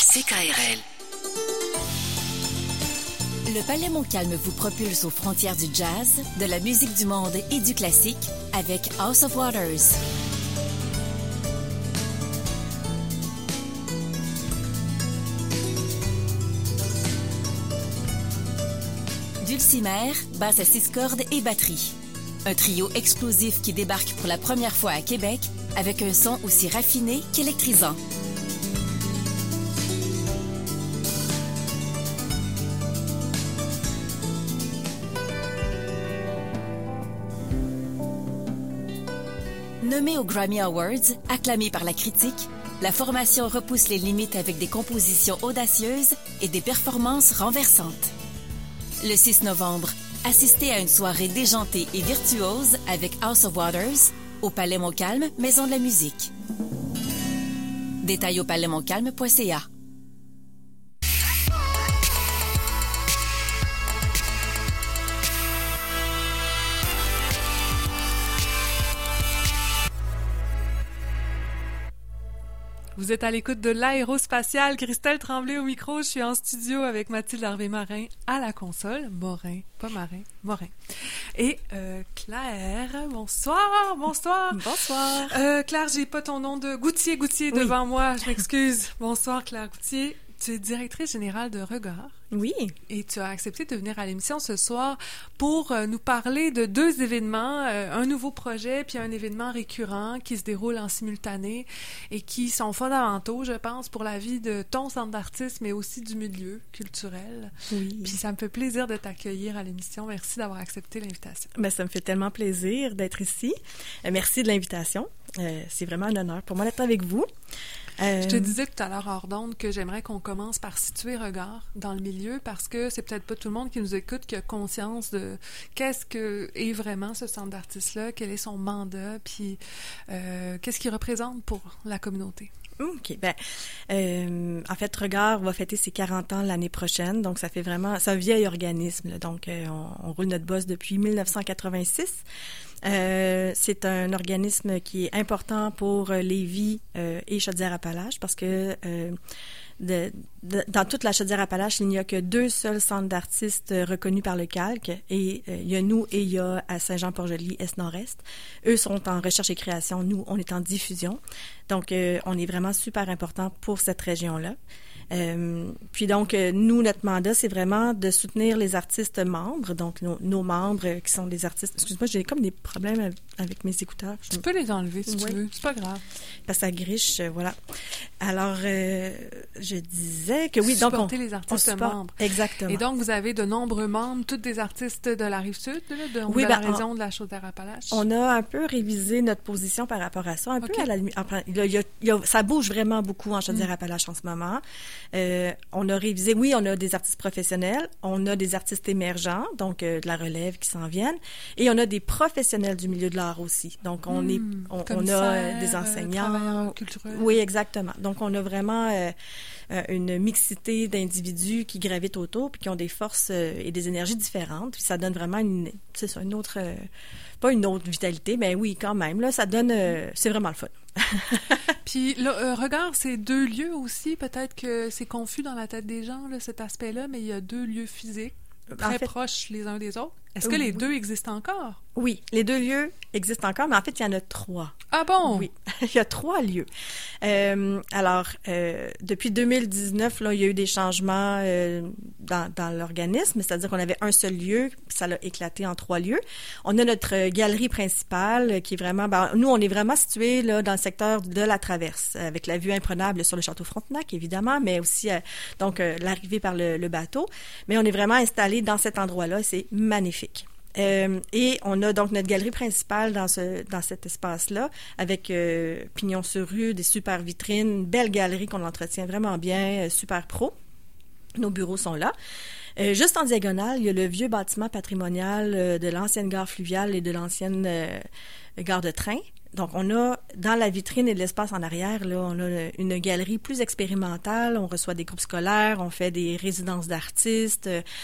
CKRL. Le Palais Montcalm vous propulse aux frontières du jazz, de la musique du monde et du classique avec House of Waters. Dulcimer, basse à 6 cordes et batterie. Un trio explosif qui débarque pour la première fois à Québec avec un son aussi raffiné qu'électrisant. Nommée aux Grammy Awards, acclamée par la critique, la formation repousse les limites avec des compositions audacieuses et des performances renversantes. Le 6 novembre, assistez à une soirée déjantée et virtuose avec House of Waters au Palais Montcalm, Maison de la musique. Détails au palaismontcalm.ca. Vous êtes à l'écoute de l'Aérospatiale. Christelle Tremblay au micro. Je suis en studio avec Mathilde Harvey-Morin à la console. Morin, pas Marin, Morin. Et Claire, bonsoir. Bonsoir. Claire, j'ai pas ton nom de Goutier devant moi. Je m'excuse. Bonsoir Claire Goutier. Tu es directrice générale de Regard. Oui. Et tu as accepté de venir à l'émission ce soir pour nous parler de deux événements, un nouveau projet puis un événement récurrent qui se déroule en simultané et qui sont fondamentaux, je pense, pour la vie de ton centre d'artistes, mais aussi du milieu culturel. Oui. Puis ça me fait plaisir de t'accueillir à l'émission. Merci d'avoir accepté l'invitation. Ben, ça me fait tellement plaisir d'être ici. Merci de l'invitation. C'est vraiment un honneur pour moi d'être avec vous. Je te disais tout à l'heure hors d'onde que j'aimerais qu'on commence par situer Regard dans le milieu parce que c'est peut-être pas tout le monde qui nous écoute qui a conscience de qu'est-ce que est vraiment ce centre d'artistes-là, quel est son mandat, puis qu'est-ce qu'il représente pour la communauté. OK. En fait, Regard va fêter ses 40 ans l'année prochaine, donc ça fait vraiment... C'est un vieil organisme, là, donc on roule notre bosse depuis 1986. C'est un organisme qui est important pour Lévis et Chaudière-Appalaches parce que dans toute la Chaudière-Appalaches, il n'y a que 2 seuls centres d'artistes reconnus par le Calque et il y a nous et il y a à Saint-Jean-Port-Joli, Est-Nord-Est. Eux sont en recherche et création, nous, on est en diffusion. Donc, on est vraiment super important pour cette région-là. Puis donc, nous, notre mandat, c'est vraiment de soutenir les artistes membres, donc nos membres qui sont des artistes... Excuse-moi, j'ai comme des problèmes avec mes écouteurs. Tu peux les enlever si tu veux, c'est pas grave. Parce que ça griche, voilà. Alors, je disais que oui, donc supporter les artistes membres. Exactement. Et donc, vous avez de nombreux membres, tous des artistes de la Rive-Sud, de la région de la Chaudière-Appalaches. On a un peu révisé notre position par rapport à ça, un peu à la limite. Ça bouge vraiment beaucoup en Chaudière-Appalaches en ce moment. On a révisé, oui, on a des artistes professionnels, on a des artistes émergents, donc de la relève qui s'en viennent, et on a des professionnels du milieu de l'art aussi. Donc, on a des enseignants. Culturels. Oui, exactement. Donc, on a vraiment une mixité d'individus qui gravitent autour puis qui ont des forces et des énergies différentes. Puis ça donne vraiment une autre... pas une autre vitalité, mais oui, quand même. Là, ça donne... c'est vraiment le fun. Puis, là, Regard, c'est 2 lieux aussi. Peut-être que c'est confus dans la tête des gens, là, cet aspect-là, mais il y a 2 lieux physiques très proches les uns des autres. Est-ce que les 2 existent encore? Oui, les 2 lieux existent encore, mais en fait, il y en a 3. Ah bon? Oui, il y a 3 lieux. Alors, depuis 2019, là, il y a eu des changements dans l'organisme, c'est-à-dire qu'on avait un seul lieu, puis ça l'a éclaté en 3 lieux. On a notre galerie principale qui est vraiment... nous, on est vraiment situés là, dans le secteur de la Traverse, avec la vue imprenable sur le château Frontenac, évidemment, mais aussi l'arrivée par le bateau. Mais on est vraiment installés dans cet endroit-là, c'est magnifique. Et on a donc notre galerie principale dans cet espace-là, avec pignon sur rue, des super vitrines, une belle galerie qu'on entretient vraiment bien, super pro. Nos bureaux sont là. Juste en diagonale, il y a le vieux bâtiment patrimonial de l'ancienne gare fluviale et de l'ancienne gare de train. Donc, on a, dans la vitrine et de l'espace en arrière, là, on a une galerie plus expérimentale. On reçoit des groupes scolaires, on fait des résidences d'artistes,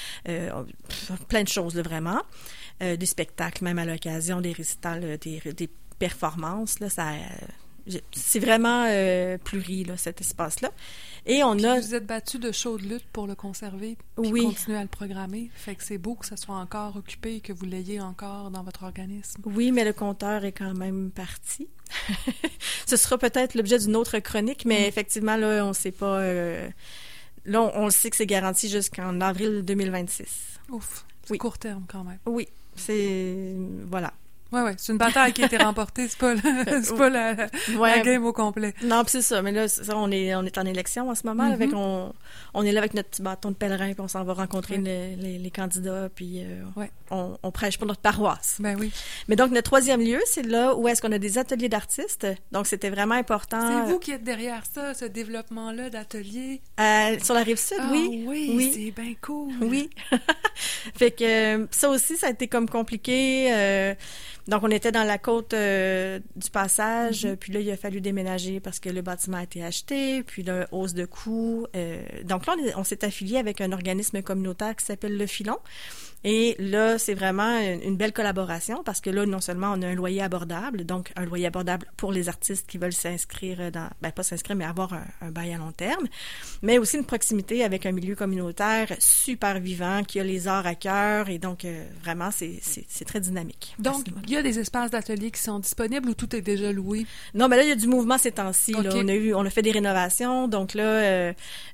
plein de choses, là, vraiment. Des spectacles, même à l'occasion, des récitals, des performances, là, c'est vraiment pluri, là, cet espace-là. Et on Puis a... vous êtes battu de chaude lutte pour le conserver, puis Oui. continuer à le programmer. Fait que c'est beau que ça soit encore occupé et que vous l'ayez encore dans votre organisme. Oui, mais le compteur est quand même parti. Ce sera peut-être l'objet d'une autre chronique, mais effectivement, là, on ne sait pas... là, on le sait que c'est garanti jusqu'en avril 2026. Ouf, c'est Oui. court terme quand même. Oui, c'est... Voilà. Ouais, c'est une bataille qui a été remportée, c'est pas la Ouais. game au complet. Non, puis c'est ça. Mais là, on est en élection en ce moment. Avec on est là avec notre petit bâton de pèlerin, puis on s'en va rencontrer les candidats, puis on prêche pour notre paroisse. Ben oui. Mais donc, notre troisième lieu, c'est là où est-ce qu'on a des ateliers d'artistes. Donc, c'était vraiment important. C'est vous qui êtes derrière ça, ce développement-là d'ateliers. Sur la Rive-Sud, Ah, oui. c'est bien cool. Oui. Fait que ça aussi, ça a été comme compliqué. Donc, on était dans la côte du Passage, puis là, il a fallu déménager parce que le bâtiment a été acheté, puis là, hausse de coûts. Donc là, on s'est affilié avec un organisme communautaire qui s'appelle Le Filon. Et là, c'est vraiment une belle collaboration parce que là, non seulement on a un loyer abordable, donc un loyer abordable pour les artistes qui veulent s'inscrire dans, ben pas s'inscrire, mais avoir un bail à long terme, mais aussi une proximité avec un milieu communautaire super vivant qui a les arts à cœur et donc vraiment, c'est très dynamique. Donc, il y a des espaces d'ateliers qui sont disponibles ou tout est déjà loué? Non, mais là, il y a du mouvement ces temps-ci. Okay. Là. On a fait des rénovations, donc là,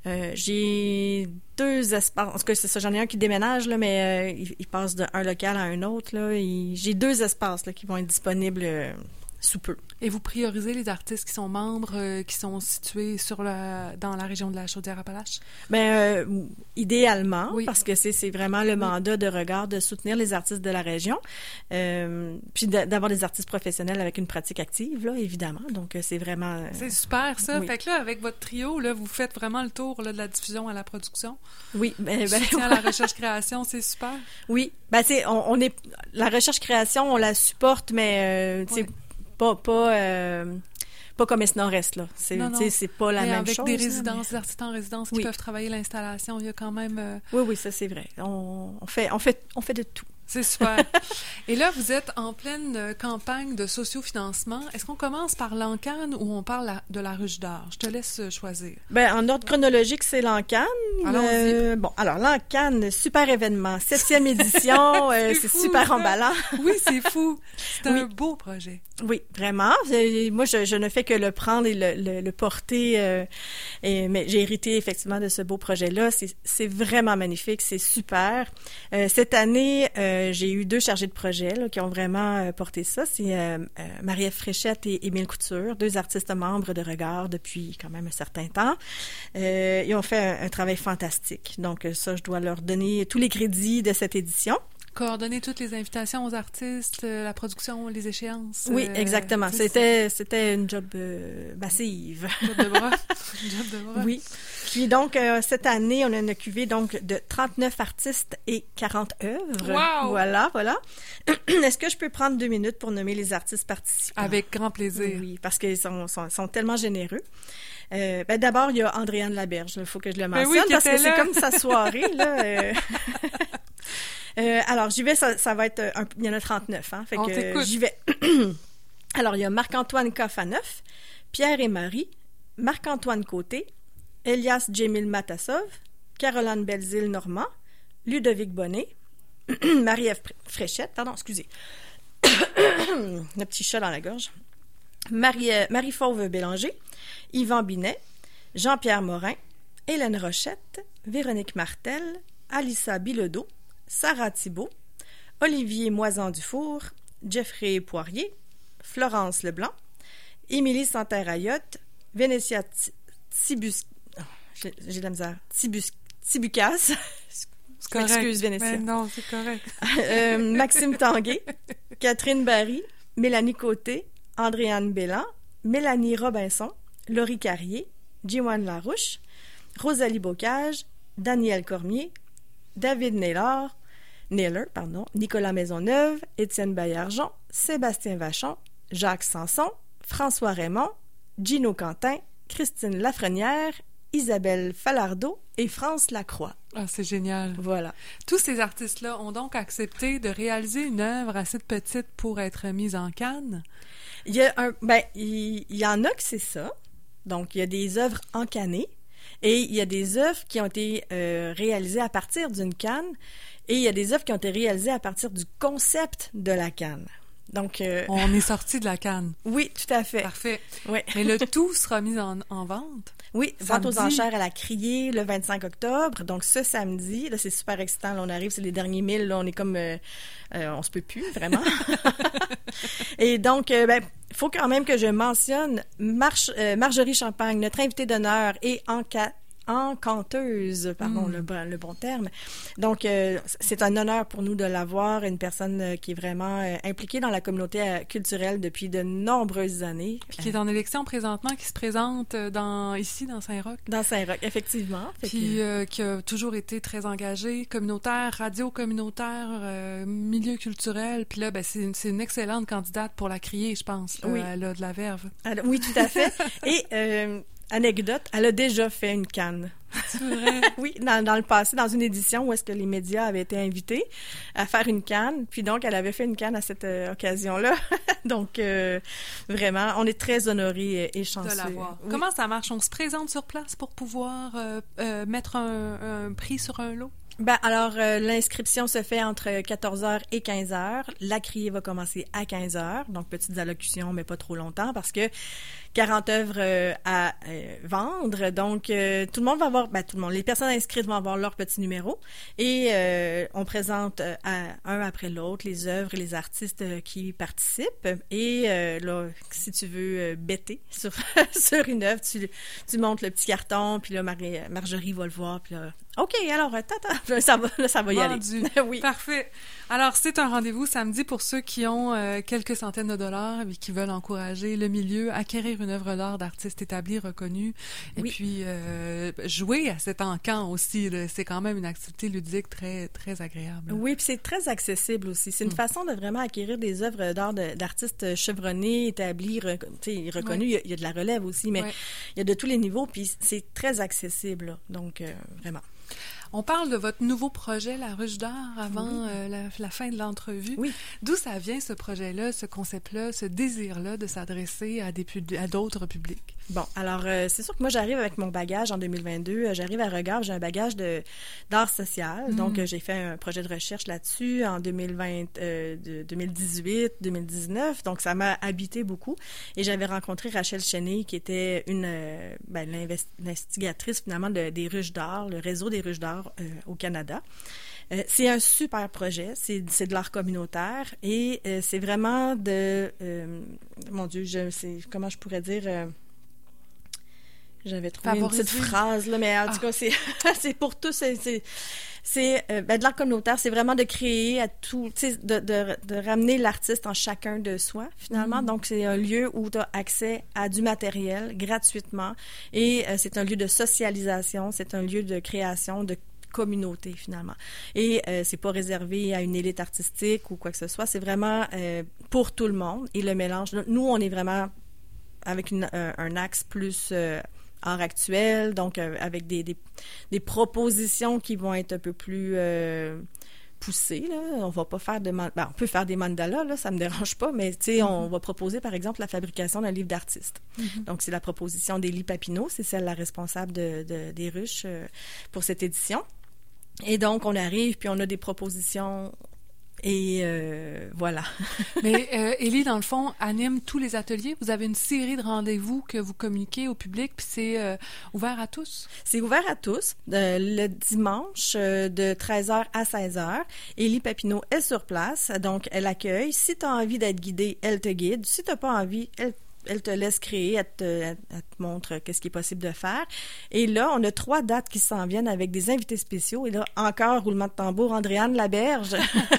j'ai 2 espaces. En tout cas, c'est ça, j'en ai un qui déménage, là, mais il passe d'un local à un autre. Là, j'ai 2 espaces là, qui vont être disponibles sous peu. Et vous priorisez les artistes qui sont membres, qui sont situés dans la région de la Chaudière-Appalaches? Bien, idéalement, oui. parce que c'est vraiment le mandat de Regard de soutenir les artistes de la région, puis d'avoir des artistes professionnels avec une pratique active, là, évidemment. Donc, c'est vraiment... c'est super, ça. Oui. Fait que là, avec votre trio, là, vous faites vraiment le tour là, de la diffusion à la production. Oui. Soutien à la recherche-création, c'est super. Oui. Ben, on est... La recherche-création, on la supporte, mais, tu sais, pas comme Nord-Est, là. C'est pas la même chose. Avec des résidences, des artistes en résidence qui Oui. peuvent travailler l'installation, il y a quand même... Oui, ça, c'est vrai. On fait de tout. C'est super. Et là, vous êtes en pleine campagne de sociofinancement. Est-ce qu'on commence par l'ANCAN ou on parle de la Ruche d'Or? Je te laisse choisir. Ben, en ordre chronologique, c'est l'ANCAN. Allons-y. Bon, alors l'ANCAN, super événement, 7e édition, c'est fou, super ça. emballant. Oui, c'est fou. C'est un Oui. beau projet. Oui, vraiment. Moi, je ne fais que le prendre et le porter. Mais j'ai hérité effectivement de ce beau projet-là. C'est vraiment magnifique, c'est super. Cette année, j'ai eu 2 chargés de projet là, qui ont vraiment porté ça. C'est Marie-Ève Fréchette et Émile Couture, 2 artistes membres de Regard depuis quand même un certain temps. Ils ont fait un travail fantastique. Donc ça, je dois leur donner tous les crédits de cette édition. Coordonner toutes les invitations aux artistes, la production, les échéances. Oui, exactement. C'était une job massive. Job de bras. Job de bras. Oui. Puis donc, cette année, on a une cuvée donc, de 39 artistes et 40 œuvres. Wow! Voilà. Est-ce que je peux prendre 2 minutes pour nommer les artistes participants? Avec grand plaisir. Oui, parce qu'ils sont tellement généreux. D'abord, il y a Andréane Laberge. Il faut que je le mentionne oui, parce que là. c'est comme sa soirée. Là, alors, j'y vais, ça va être... il y en a 39, hein? Fait On que t'écoute. j'y vais. Alors, il y a Marc-Antoine Kafaneuf, Pierre et Marie, Marc-Antoine Côté, Elias Djemil Matassov, Caroline Belzile-Normand, Ludovic Bonnet, Marie-Ève Fréchette, pardon, excusez. Le petit chat dans la gorge. Marie-Fauve Bélanger, Yvan Binet, Jean-Pierre Morin, Hélène Rochette, Véronique Martel, Alissa Bilodeau, Sarah Thibault, Olivier Moisan-Dufour, Jeffrey Poirier, Florence Leblanc, Émilie Santerre-Ayotte, Vénétia j'ai de la misère. Tibucas. C'est correct. Excuse, Vénétia. Ben non, c'est correct. Maxime Tanguay, Catherine Barry, Mélanie Côté, Andréane Bélan, Mélanie Robinson, Laurie Carrier, Jiwan Larouche, Rosalie Bocage, Daniel Cormier, David Naylor, Nicolas Maisonneuve, Étienne Baillargeon, Sébastien Vachon, Jacques Sanson, François Raymond, Gino Quentin, Christine Lafrenière, Isabelle Falardeau et France Lacroix. Ah, c'est génial. Voilà. Tous ces artistes-là ont donc accepté de réaliser une œuvre assez petite pour être mise en canne. Il y en a que c'est ça. Donc, il y a des œuvres encannées et il y a des œuvres qui ont été réalisées à partir d'une canne et il y a des œuvres qui ont été réalisées à partir du concept de la canne. Donc, on est sorti de la canne. Oui, tout à fait. Parfait. Oui. Mais le tout sera mis en vente. Oui, vente aux Samedi. enchères à la Criée le 25 octobre. Donc, ce samedi, là, c'est super excitant. Là, on arrive, c'est les derniers 1000. Là, on est comme... on se peut plus, vraiment. Et donc, il faut quand même que je mentionne Marjorie Champagne, notre invitée d'honneur et encanteuse, pardon, le bon terme. Donc, c'est un honneur pour nous de l'avoir, une personne qui est vraiment impliquée dans la communauté culturelle depuis de nombreuses années. Puis qui est en élection présentement, qui se présente ici, dans Saint-Roch. Dans Saint-Roch, effectivement. Puis qui a toujours été très engagée, communautaire, radio communautaire, milieu culturel. Puis là, c'est une excellente candidate pour la crier, je pense. Là. Oui. Elle a de la verve. Oui, tout à fait. Et... anecdote, elle a déjà fait une canne. C'est vrai? Oui, dans le passé, dans une édition où est-ce que les médias avaient été invités à faire une canne. Puis donc, elle avait fait une canne à cette occasion-là. Donc, vraiment, on est très honorés et chanceux. De l'avoir. Oui. Comment ça marche? On se présente sur place pour pouvoir mettre un prix sur un lot? Alors, l'inscription se fait entre 14h et 15h. La criée va commencer à 15h. Donc, petites allocutions, mais pas trop longtemps parce que 40 œuvres à vendre. Donc, tout le monde va avoir... tout le monde. Les personnes inscrites vont avoir leur petit numéro. Et on présente un après l'autre les œuvres et les artistes qui participent. Et là, si tu veux bêter sur une œuvre, tu montes le petit carton. Puis là, Marjorie va le voir. Puis là, OK, alors, ça va y Vendu. aller. Oui. Parfait. Alors, c'est un rendez-vous samedi pour ceux qui ont quelques centaines de dollars et qui veulent encourager le milieu, acquérir une œuvre d'art d'artiste établi, reconnu, et puis jouer à cet encan aussi. Là. C'est quand même une activité ludique très, très agréable. Oui, puis c'est très accessible aussi. C'est une façon de vraiment acquérir des œuvres d'art d'artistes chevronnés, établis, reconnus. Il y a de la relève aussi, mais il y a de tous les niveaux, puis c'est très accessible. Là. Donc, vraiment. On parle de votre nouveau projet, La Ruche d'Art, avant la fin de l'entrevue. Oui. D'où ça vient, ce projet-là, ce concept-là, ce désir-là de s'adresser à d'autres publics? Bon, alors, c'est sûr que moi, j'arrive avec mon bagage en 2022. J'arrive à Regard, j'ai un bagage d'art social. Donc, j'ai fait un projet de recherche là-dessus en 2018, 2019. Donc, ça m'a habité beaucoup. Et j'avais rencontré Rachel Cheney, qui était l'investigatrice, finalement, des ruches d'art, le réseau des ruches d'art au Canada. C'est un super projet, c'est de l'art communautaire et c'est vraiment mon Dieu, comment je pourrais dire... J'avais trouvé une petite phrase, là, mais en tout cas, c'est pour tous, c'est de l'art communautaire, c'est vraiment de créer à tout, tu sais, de ramener l'artiste en chacun de soi, finalement. Donc, c'est un lieu où tu as accès à du matériel gratuitement et c'est un lieu de socialisation, c'est un lieu de création, de communauté, finalement. Et c'est pas réservé à une élite artistique ou quoi que ce soit, c'est vraiment pour tout le monde. Et le mélange, nous, on est vraiment avec un axe plus... art actuel, donc avec des propositions qui vont être un peu plus poussées. Là. On va pas faire on peut faire des mandalas, là, ça me dérange pas, mais tu sais, on va proposer, par exemple, la fabrication d'un livre d'artiste. Donc, c'est la proposition d'Élie Papineau, c'est celle la responsable des ruches pour cette édition. Et donc, on arrive, puis on a des propositions... Et voilà. Mais Élie, dans le fond, anime tous les ateliers. Vous avez une série de rendez-vous que vous communiquez au public, puis c'est ouvert à tous? C'est ouvert à tous. Le dimanche, de 13h à 16h. Élie Papineau est sur place, donc elle accueille. Si tu as envie d'être guidée, elle te guide. Si tu n'as pas envie, elle te laisse créer, elle te montre qu'est-ce qui est possible de faire. Et là, on a 3 dates qui s'en viennent avec des invités spéciaux. Et là, encore, roulement de tambour, Andréane Laberge,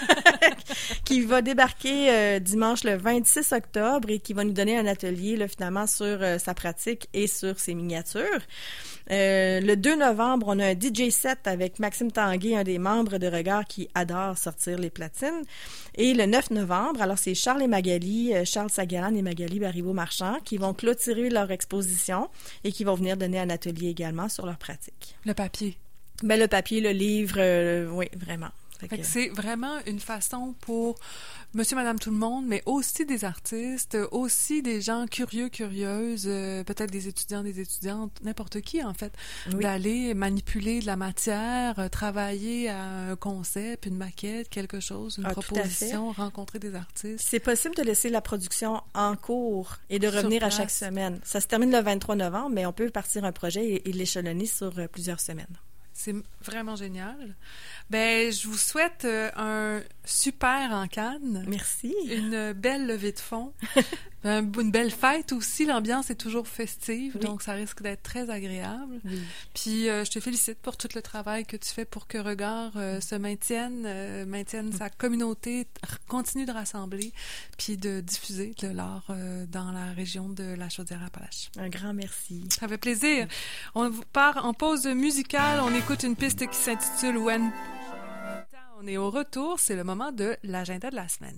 qui va débarquer dimanche le 26 octobre et qui va nous donner un atelier, là, finalement, sur sa pratique et sur ses miniatures. Le 2 novembre, on a un DJ set avec Maxime Tanguay, un des membres de Regard qui adore sortir les platines. Et le 9 novembre, alors c'est Charles et Magali, Charles Sagalan et Magali Baribeau-Marchand qui vont clôturer leur exposition et qui vont venir donner un atelier également sur leur pratique. Le papier. Le papier, le livre, oui, vraiment. Fait que c'est vraiment une façon pour monsieur, madame, tout le monde, mais aussi des artistes, aussi des gens curieux, curieuses, peut-être des étudiants, des étudiantes, n'importe qui, en fait, d'aller manipuler de la matière, travailler à un concept, une maquette, quelque chose, une proposition, rencontrer des artistes. C'est possible de laisser la production en cours et de revenir à chaque semaine. Ça se termine le 23 novembre, mais on peut partir un projet et l'échelonner sur plusieurs semaines. C'est vraiment génial. Ben, je vous souhaite un super en Cannes. Merci. Une belle levée de fonds. Une belle fête aussi. L'ambiance est toujours festive, donc ça risque d'être très agréable. Oui. Puis, je te félicite pour tout le travail que tu fais pour que Regard se maintienne sa communauté, continue de rassembler, puis de diffuser de l'art dans la région de la Chaudière-Appalaches. Un grand merci. Ça fait plaisir. On part en pause musicale. On écoute une piste qui s'intitule When. On est au retour. C'est le moment de l'agenda de la semaine.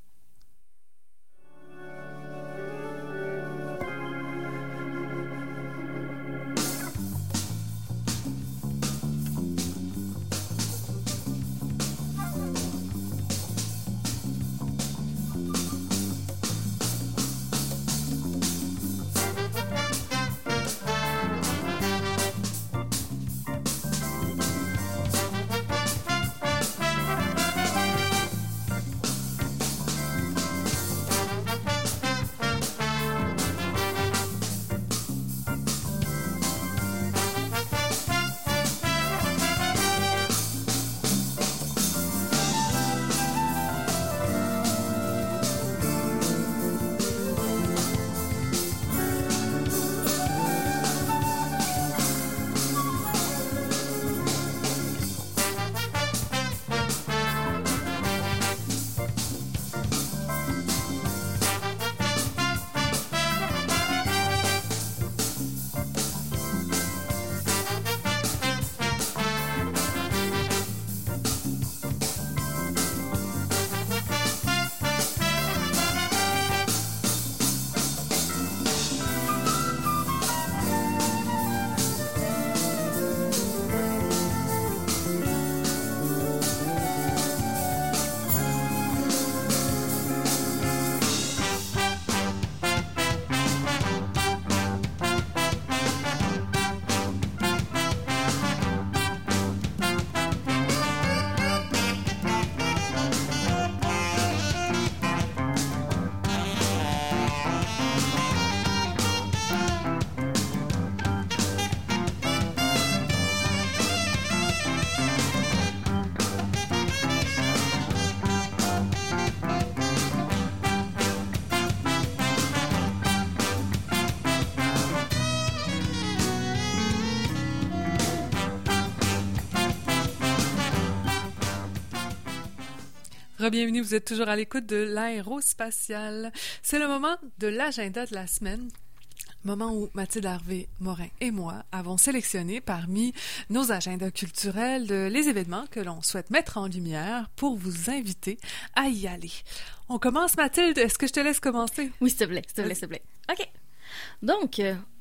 Bienvenue, vous êtes toujours à l'écoute de l'aérospatiale. C'est le moment de l'agenda de la semaine. Moment où Mathilde Harvey-Morin et moi avons sélectionné parmi nos agendas culturels les événements que l'on souhaite mettre en lumière pour vous inviter à y aller. On commence, Mathilde. Est-ce que je te laisse commencer? Oui, s'il te plaît. OK. Donc,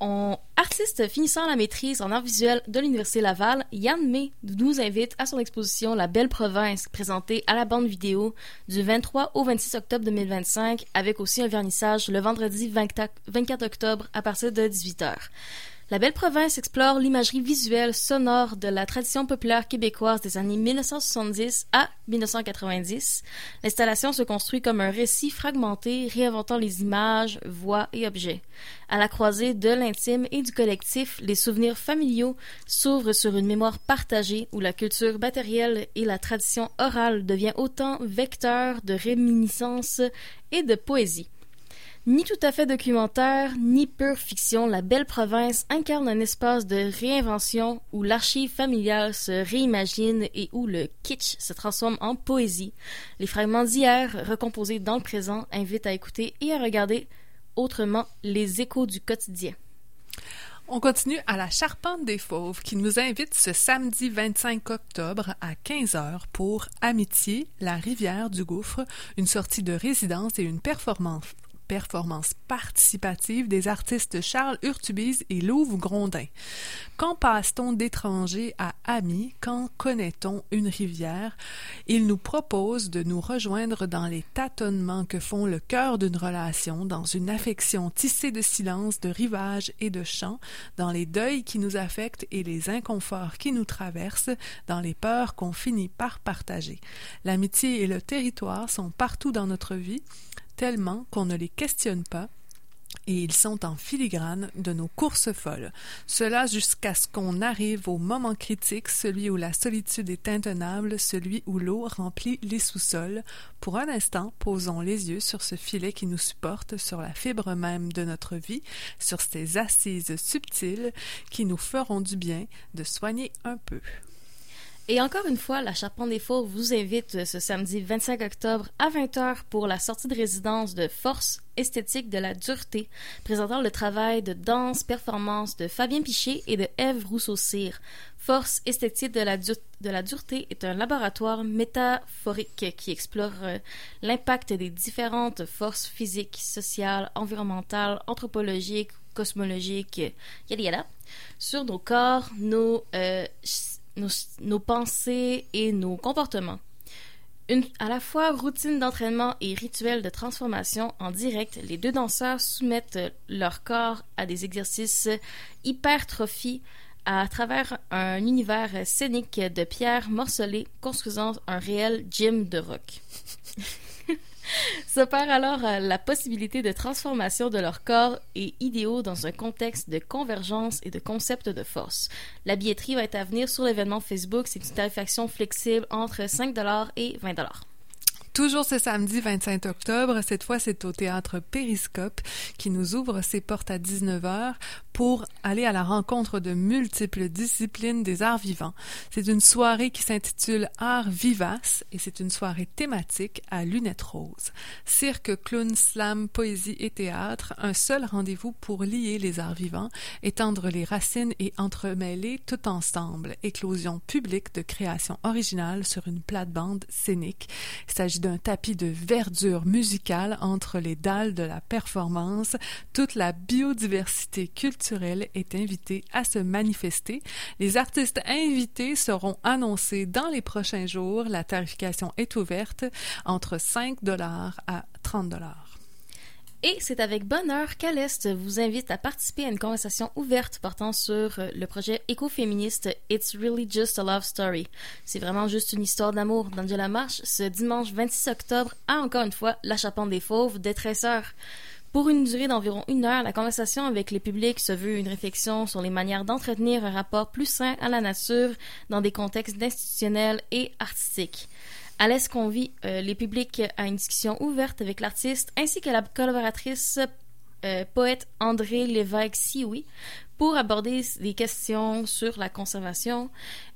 artiste finissant la maîtrise en art visuel de l'Université Laval, Yann May nous invite à son exposition La Belle Province, présentée à la bande vidéo du 23 au 26 octobre 2025, avec aussi un vernissage le vendredi 24 octobre à partir de 18h. La Belle Province explore l'imagerie visuelle sonore de la tradition populaire québécoise des années 1970 à 1990. L'installation se construit comme un récit fragmenté, réinventant les images, voix et objets. À la croisée de l'intime et du collectif, les souvenirs familiaux s'ouvrent sur une mémoire partagée où la culture matérielle et la tradition orale devient autant vecteur de réminiscence et de poésie. Ni tout à fait documentaire, ni pure fiction, La Belle Province incarne un espace de réinvention où l'archive familiale se réimagine et où le kitsch se transforme en poésie. Les fragments d'hier, recomposés dans le présent, invitent à écouter et à regarder autrement les échos du quotidien. On continue à la Charpente des Fauves qui nous invite ce samedi 25 octobre à 15h pour Amitié, la rivière du Gouffre, une sortie de résidence et une performance performance participative des artistes Charles Urtubise et Louve Grondin. Quand passe-t-on d'étranger à ami? Quand connaît-on une rivière? Ils nous proposent de nous rejoindre dans les tâtonnements que font le cœur d'une relation, dans une affection tissée de silence, de rivages et de chants, dans les deuils qui nous affectent et les inconforts qui nous traversent, dans les peurs qu'on finit par partager. L'amitié et le territoire sont partout dans notre vie, tellement qu'on ne les questionne pas, et ils sont en filigrane de nos courses folles. Cela jusqu'à ce qu'on arrive au moment critique, celui où la solitude est intenable, celui où l'eau remplit les sous-sols. Pour un instant, posons les yeux sur ce filet qui nous supporte, sur la fibre même de notre vie, sur ces assises subtiles qui nous feront du bien de soigner un peu. Et encore une fois, la Charpente des Fauves vous invite ce samedi 25 octobre à 20h pour la sortie de résidence de Force esthétique de la dureté, présentant le travail de danse-performance de Fabien Piché et de Ève Rousseau-Cyr. Force esthétique de la dureté est un laboratoire métaphorique qui explore l'impact des différentes forces physiques, sociales, environnementales, anthropologiques, cosmologiques, yada, sur nos corps, nos pensées et nos comportements. À la fois routine d'entraînement et rituel de transformation en direct, les deux danseurs soumettent leur corps à des exercices hypertrophie à travers un univers scénique de pierres morcelées construisant un réel gym de rock. S'opère alors la possibilité de transformation de leur corps et idéaux dans un contexte de convergence et de concept de force. La billetterie va être à venir sur l'événement Facebook. C'est une tarification flexible entre 5$ et 20$. Toujours ce samedi 25 octobre, cette fois c'est au Théâtre Périscope qui nous ouvre ses portes à 19h pour aller à la rencontre de multiples disciplines des arts vivants. C'est une soirée qui s'intitule Arts vivaces et c'est une soirée thématique à lunettes roses. Cirque, clown, slam, poésie et théâtre, un seul rendez-vous pour lier les arts vivants, étendre les racines et entremêler tout ensemble. Éclosion publique de création originale sur une plate-bande scénique. Il s'agit d'un tapis de verdure musicale entre les dalles de la performance. Toute la biodiversité culturelle est invitée à se manifester. Les artistes invités seront annoncés dans les prochains jours. La tarification est ouverte entre 5$ à 30$. Et c'est avec bonheur qu'Alest vous invite à participer à une conversation ouverte portant sur le projet écoféministe It's Really Just a Love Story. C'est vraiment juste une histoire d'amour d'Angela Marsh ce dimanche 26 octobre à, encore une fois, la Charpente des Fauves dès 13h. Pour une durée d'environ 1 heure, la conversation avec le public se veut une réflexion sur les manières d'entretenir un rapport plus sain à la nature dans des contextes institutionnels et artistiques. Alès convie les publics à une discussion ouverte avec l'artiste ainsi que la collaboratrice poète André Lévesque-Sioui pour aborder des questions sur la conservation.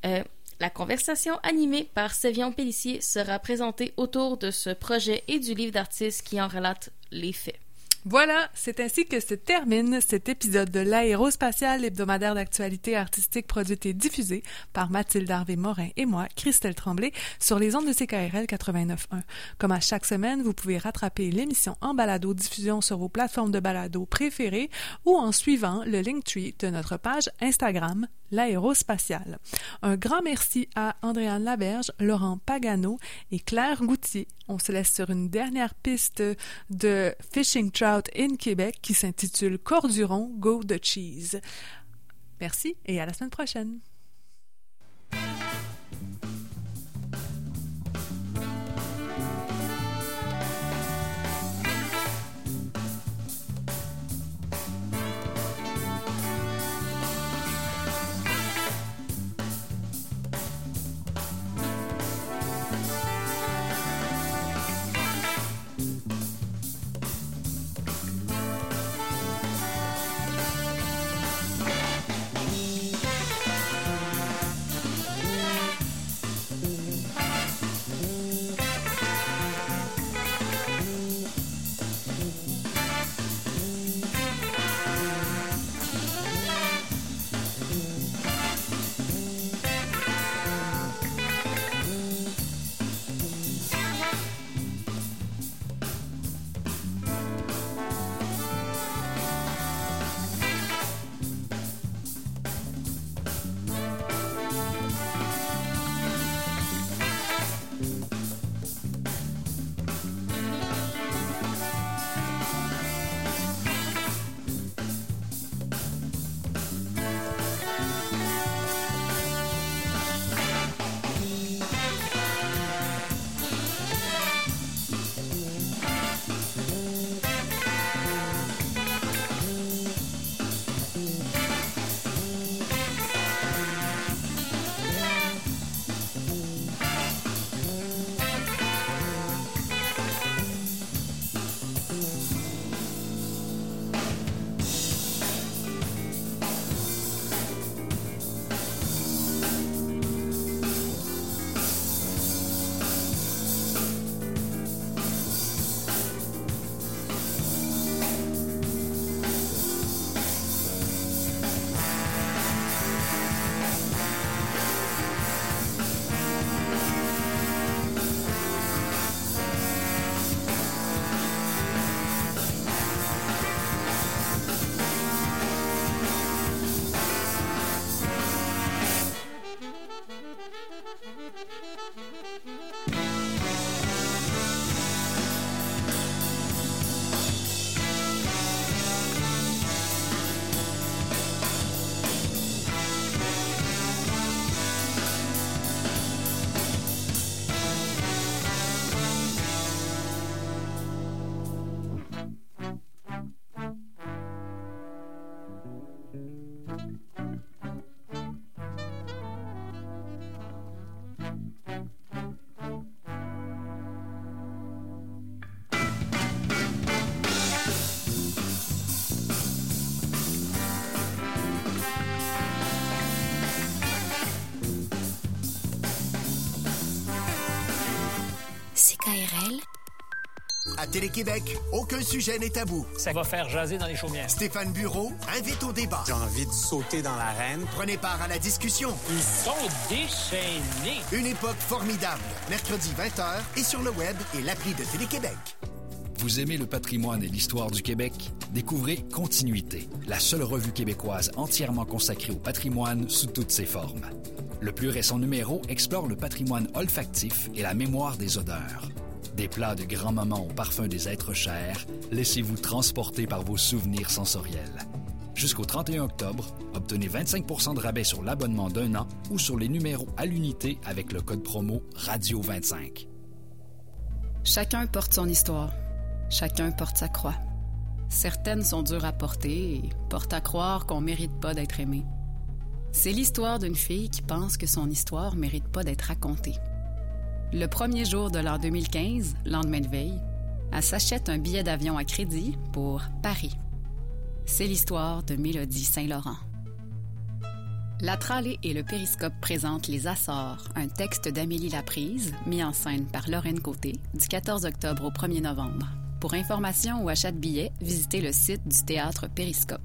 La conversation animée par Sévion Pélissier sera présentée autour de ce projet et du livre d'artiste qui en relate les faits. Voilà, c'est ainsi que se termine cet épisode de l'Aérospatiale, hebdomadaire d'actualité artistique produite et diffusée par Mathilde Harvey-Morin et moi, Christelle Tremblay, sur les ondes de CKRL 89.1. Comme à chaque semaine, vous pouvez rattraper l'émission en balado-diffusion sur vos plateformes de balado préférées ou en suivant le Linktree de notre page Instagram, l'Aérospatiale. Un grand merci à Andréane Laberge, Laurent Pagano et Claire Goutier. On se laisse sur une dernière piste de Fishing Trout in Québec qui s'intitule Corduron Go the Cheese. Merci et à la semaine prochaine. À Télé-Québec, aucun sujet n'est tabou. Ça va faire jaser dans les chaumières. Stéphane Bureau invite au débat. J'ai envie de sauter dans l'arène. Prenez part à la discussion. Ils sont déchaînés. Une époque formidable. Mercredi 20h et sur le web et l'appli de Télé-Québec. Vous aimez le patrimoine et l'histoire du Québec? Découvrez Continuité, la seule revue québécoise entièrement consacrée au patrimoine sous toutes ses formes. Le plus récent numéro explore le patrimoine olfactif et la mémoire des odeurs. Des plats de grands moments au parfum des êtres chers, laissez-vous transporter par vos souvenirs sensoriels. Jusqu'au 31 octobre, obtenez 25% de rabais sur l'abonnement d'1 an ou sur les numéros à l'unité avec le code promo Radio25. Chacun porte son histoire. Chacun porte sa croix. Certaines sont dures à porter et portent à croire qu'on mérite pas d'être aimé. C'est l'histoire d'une fille qui pense que son histoire mérite pas d'être racontée. Le premier jour de l'an 2015, lendemain de veille, elle s'achète un billet d'avion à crédit pour Paris. C'est l'histoire de Mélodie Saint-Laurent. La Tralée et le Périscope présentent Les Açores, un texte d'Amélie Laprise, mis en scène par Lorraine Côté, du 14 octobre au 1er novembre. Pour information ou achat de billets, visitez le site du Théâtre Périscope.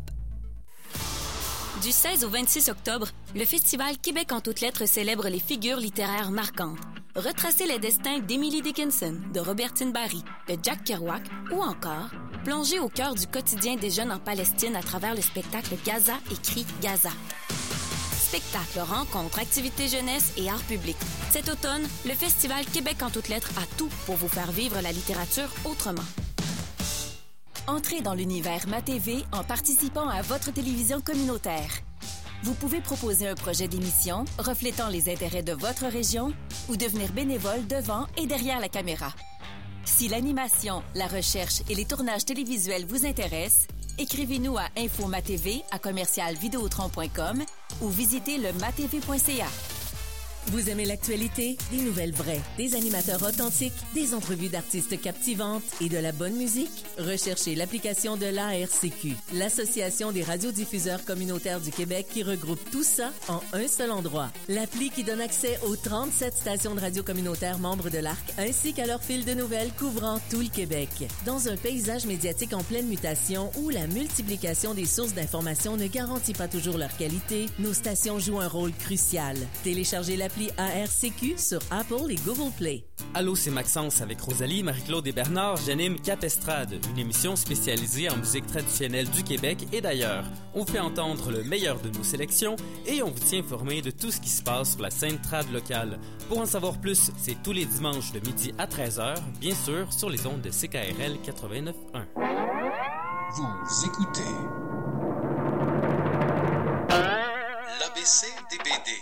Du 16 au 26 octobre, le Festival Québec en toutes lettres célèbre les figures littéraires marquantes. Retracez les destins d'Emily Dickinson, de Robertine Barry, de Jack Kerouac ou encore plongez au cœur du quotidien des jeunes en Palestine à travers le spectacle Gaza écrit Gaza. Spectacles, rencontres, activités jeunesse et art public. Cet automne, le Festival Québec en toutes lettres a tout pour vous faire vivre la littérature autrement. Entrez dans l'univers MaTV en participant à votre télévision communautaire. Vous pouvez proposer un projet d'émission reflétant les intérêts de votre région ou devenir bénévole devant et derrière la caméra. Si l'animation, la recherche et les tournages télévisuels vous intéressent, écrivez-nous à infomatv@commercialvideotron.com ou visitez le matv.ca. Vous aimez l'actualité? Des nouvelles vraies, des animateurs authentiques, des entrevues d'artistes captivantes et de la bonne musique? Recherchez l'application de l'ARCQ, l'Association des radiodiffuseurs communautaires du Québec, qui regroupe tout ça en un seul endroit. L'appli qui donne accès aux 37 stations de radio communautaires membres de l'ARC, ainsi qu'à leur fil de nouvelles couvrant tout le Québec. Dans un paysage médiatique en pleine mutation où la multiplication des sources d'information ne garantit pas toujours leur qualité, nos stations jouent un rôle crucial. Téléchargez l'appli ARCQ sur Apple et Google Play. Allô, c'est Maxence avec Rosalie, Marie-Claude et Bernard. J'anime Cap Estrade, une émission spécialisée en musique traditionnelle du Québec et d'ailleurs. On fait entendre le meilleur de nos sélections et on vous tient informé de tout ce qui se passe sur la scène trad locale. Pour en savoir plus, c'est tous les dimanches de midi à 13h, bien sûr, sur les ondes de CKRL 89.1. Vous écoutez l'ABC des BD.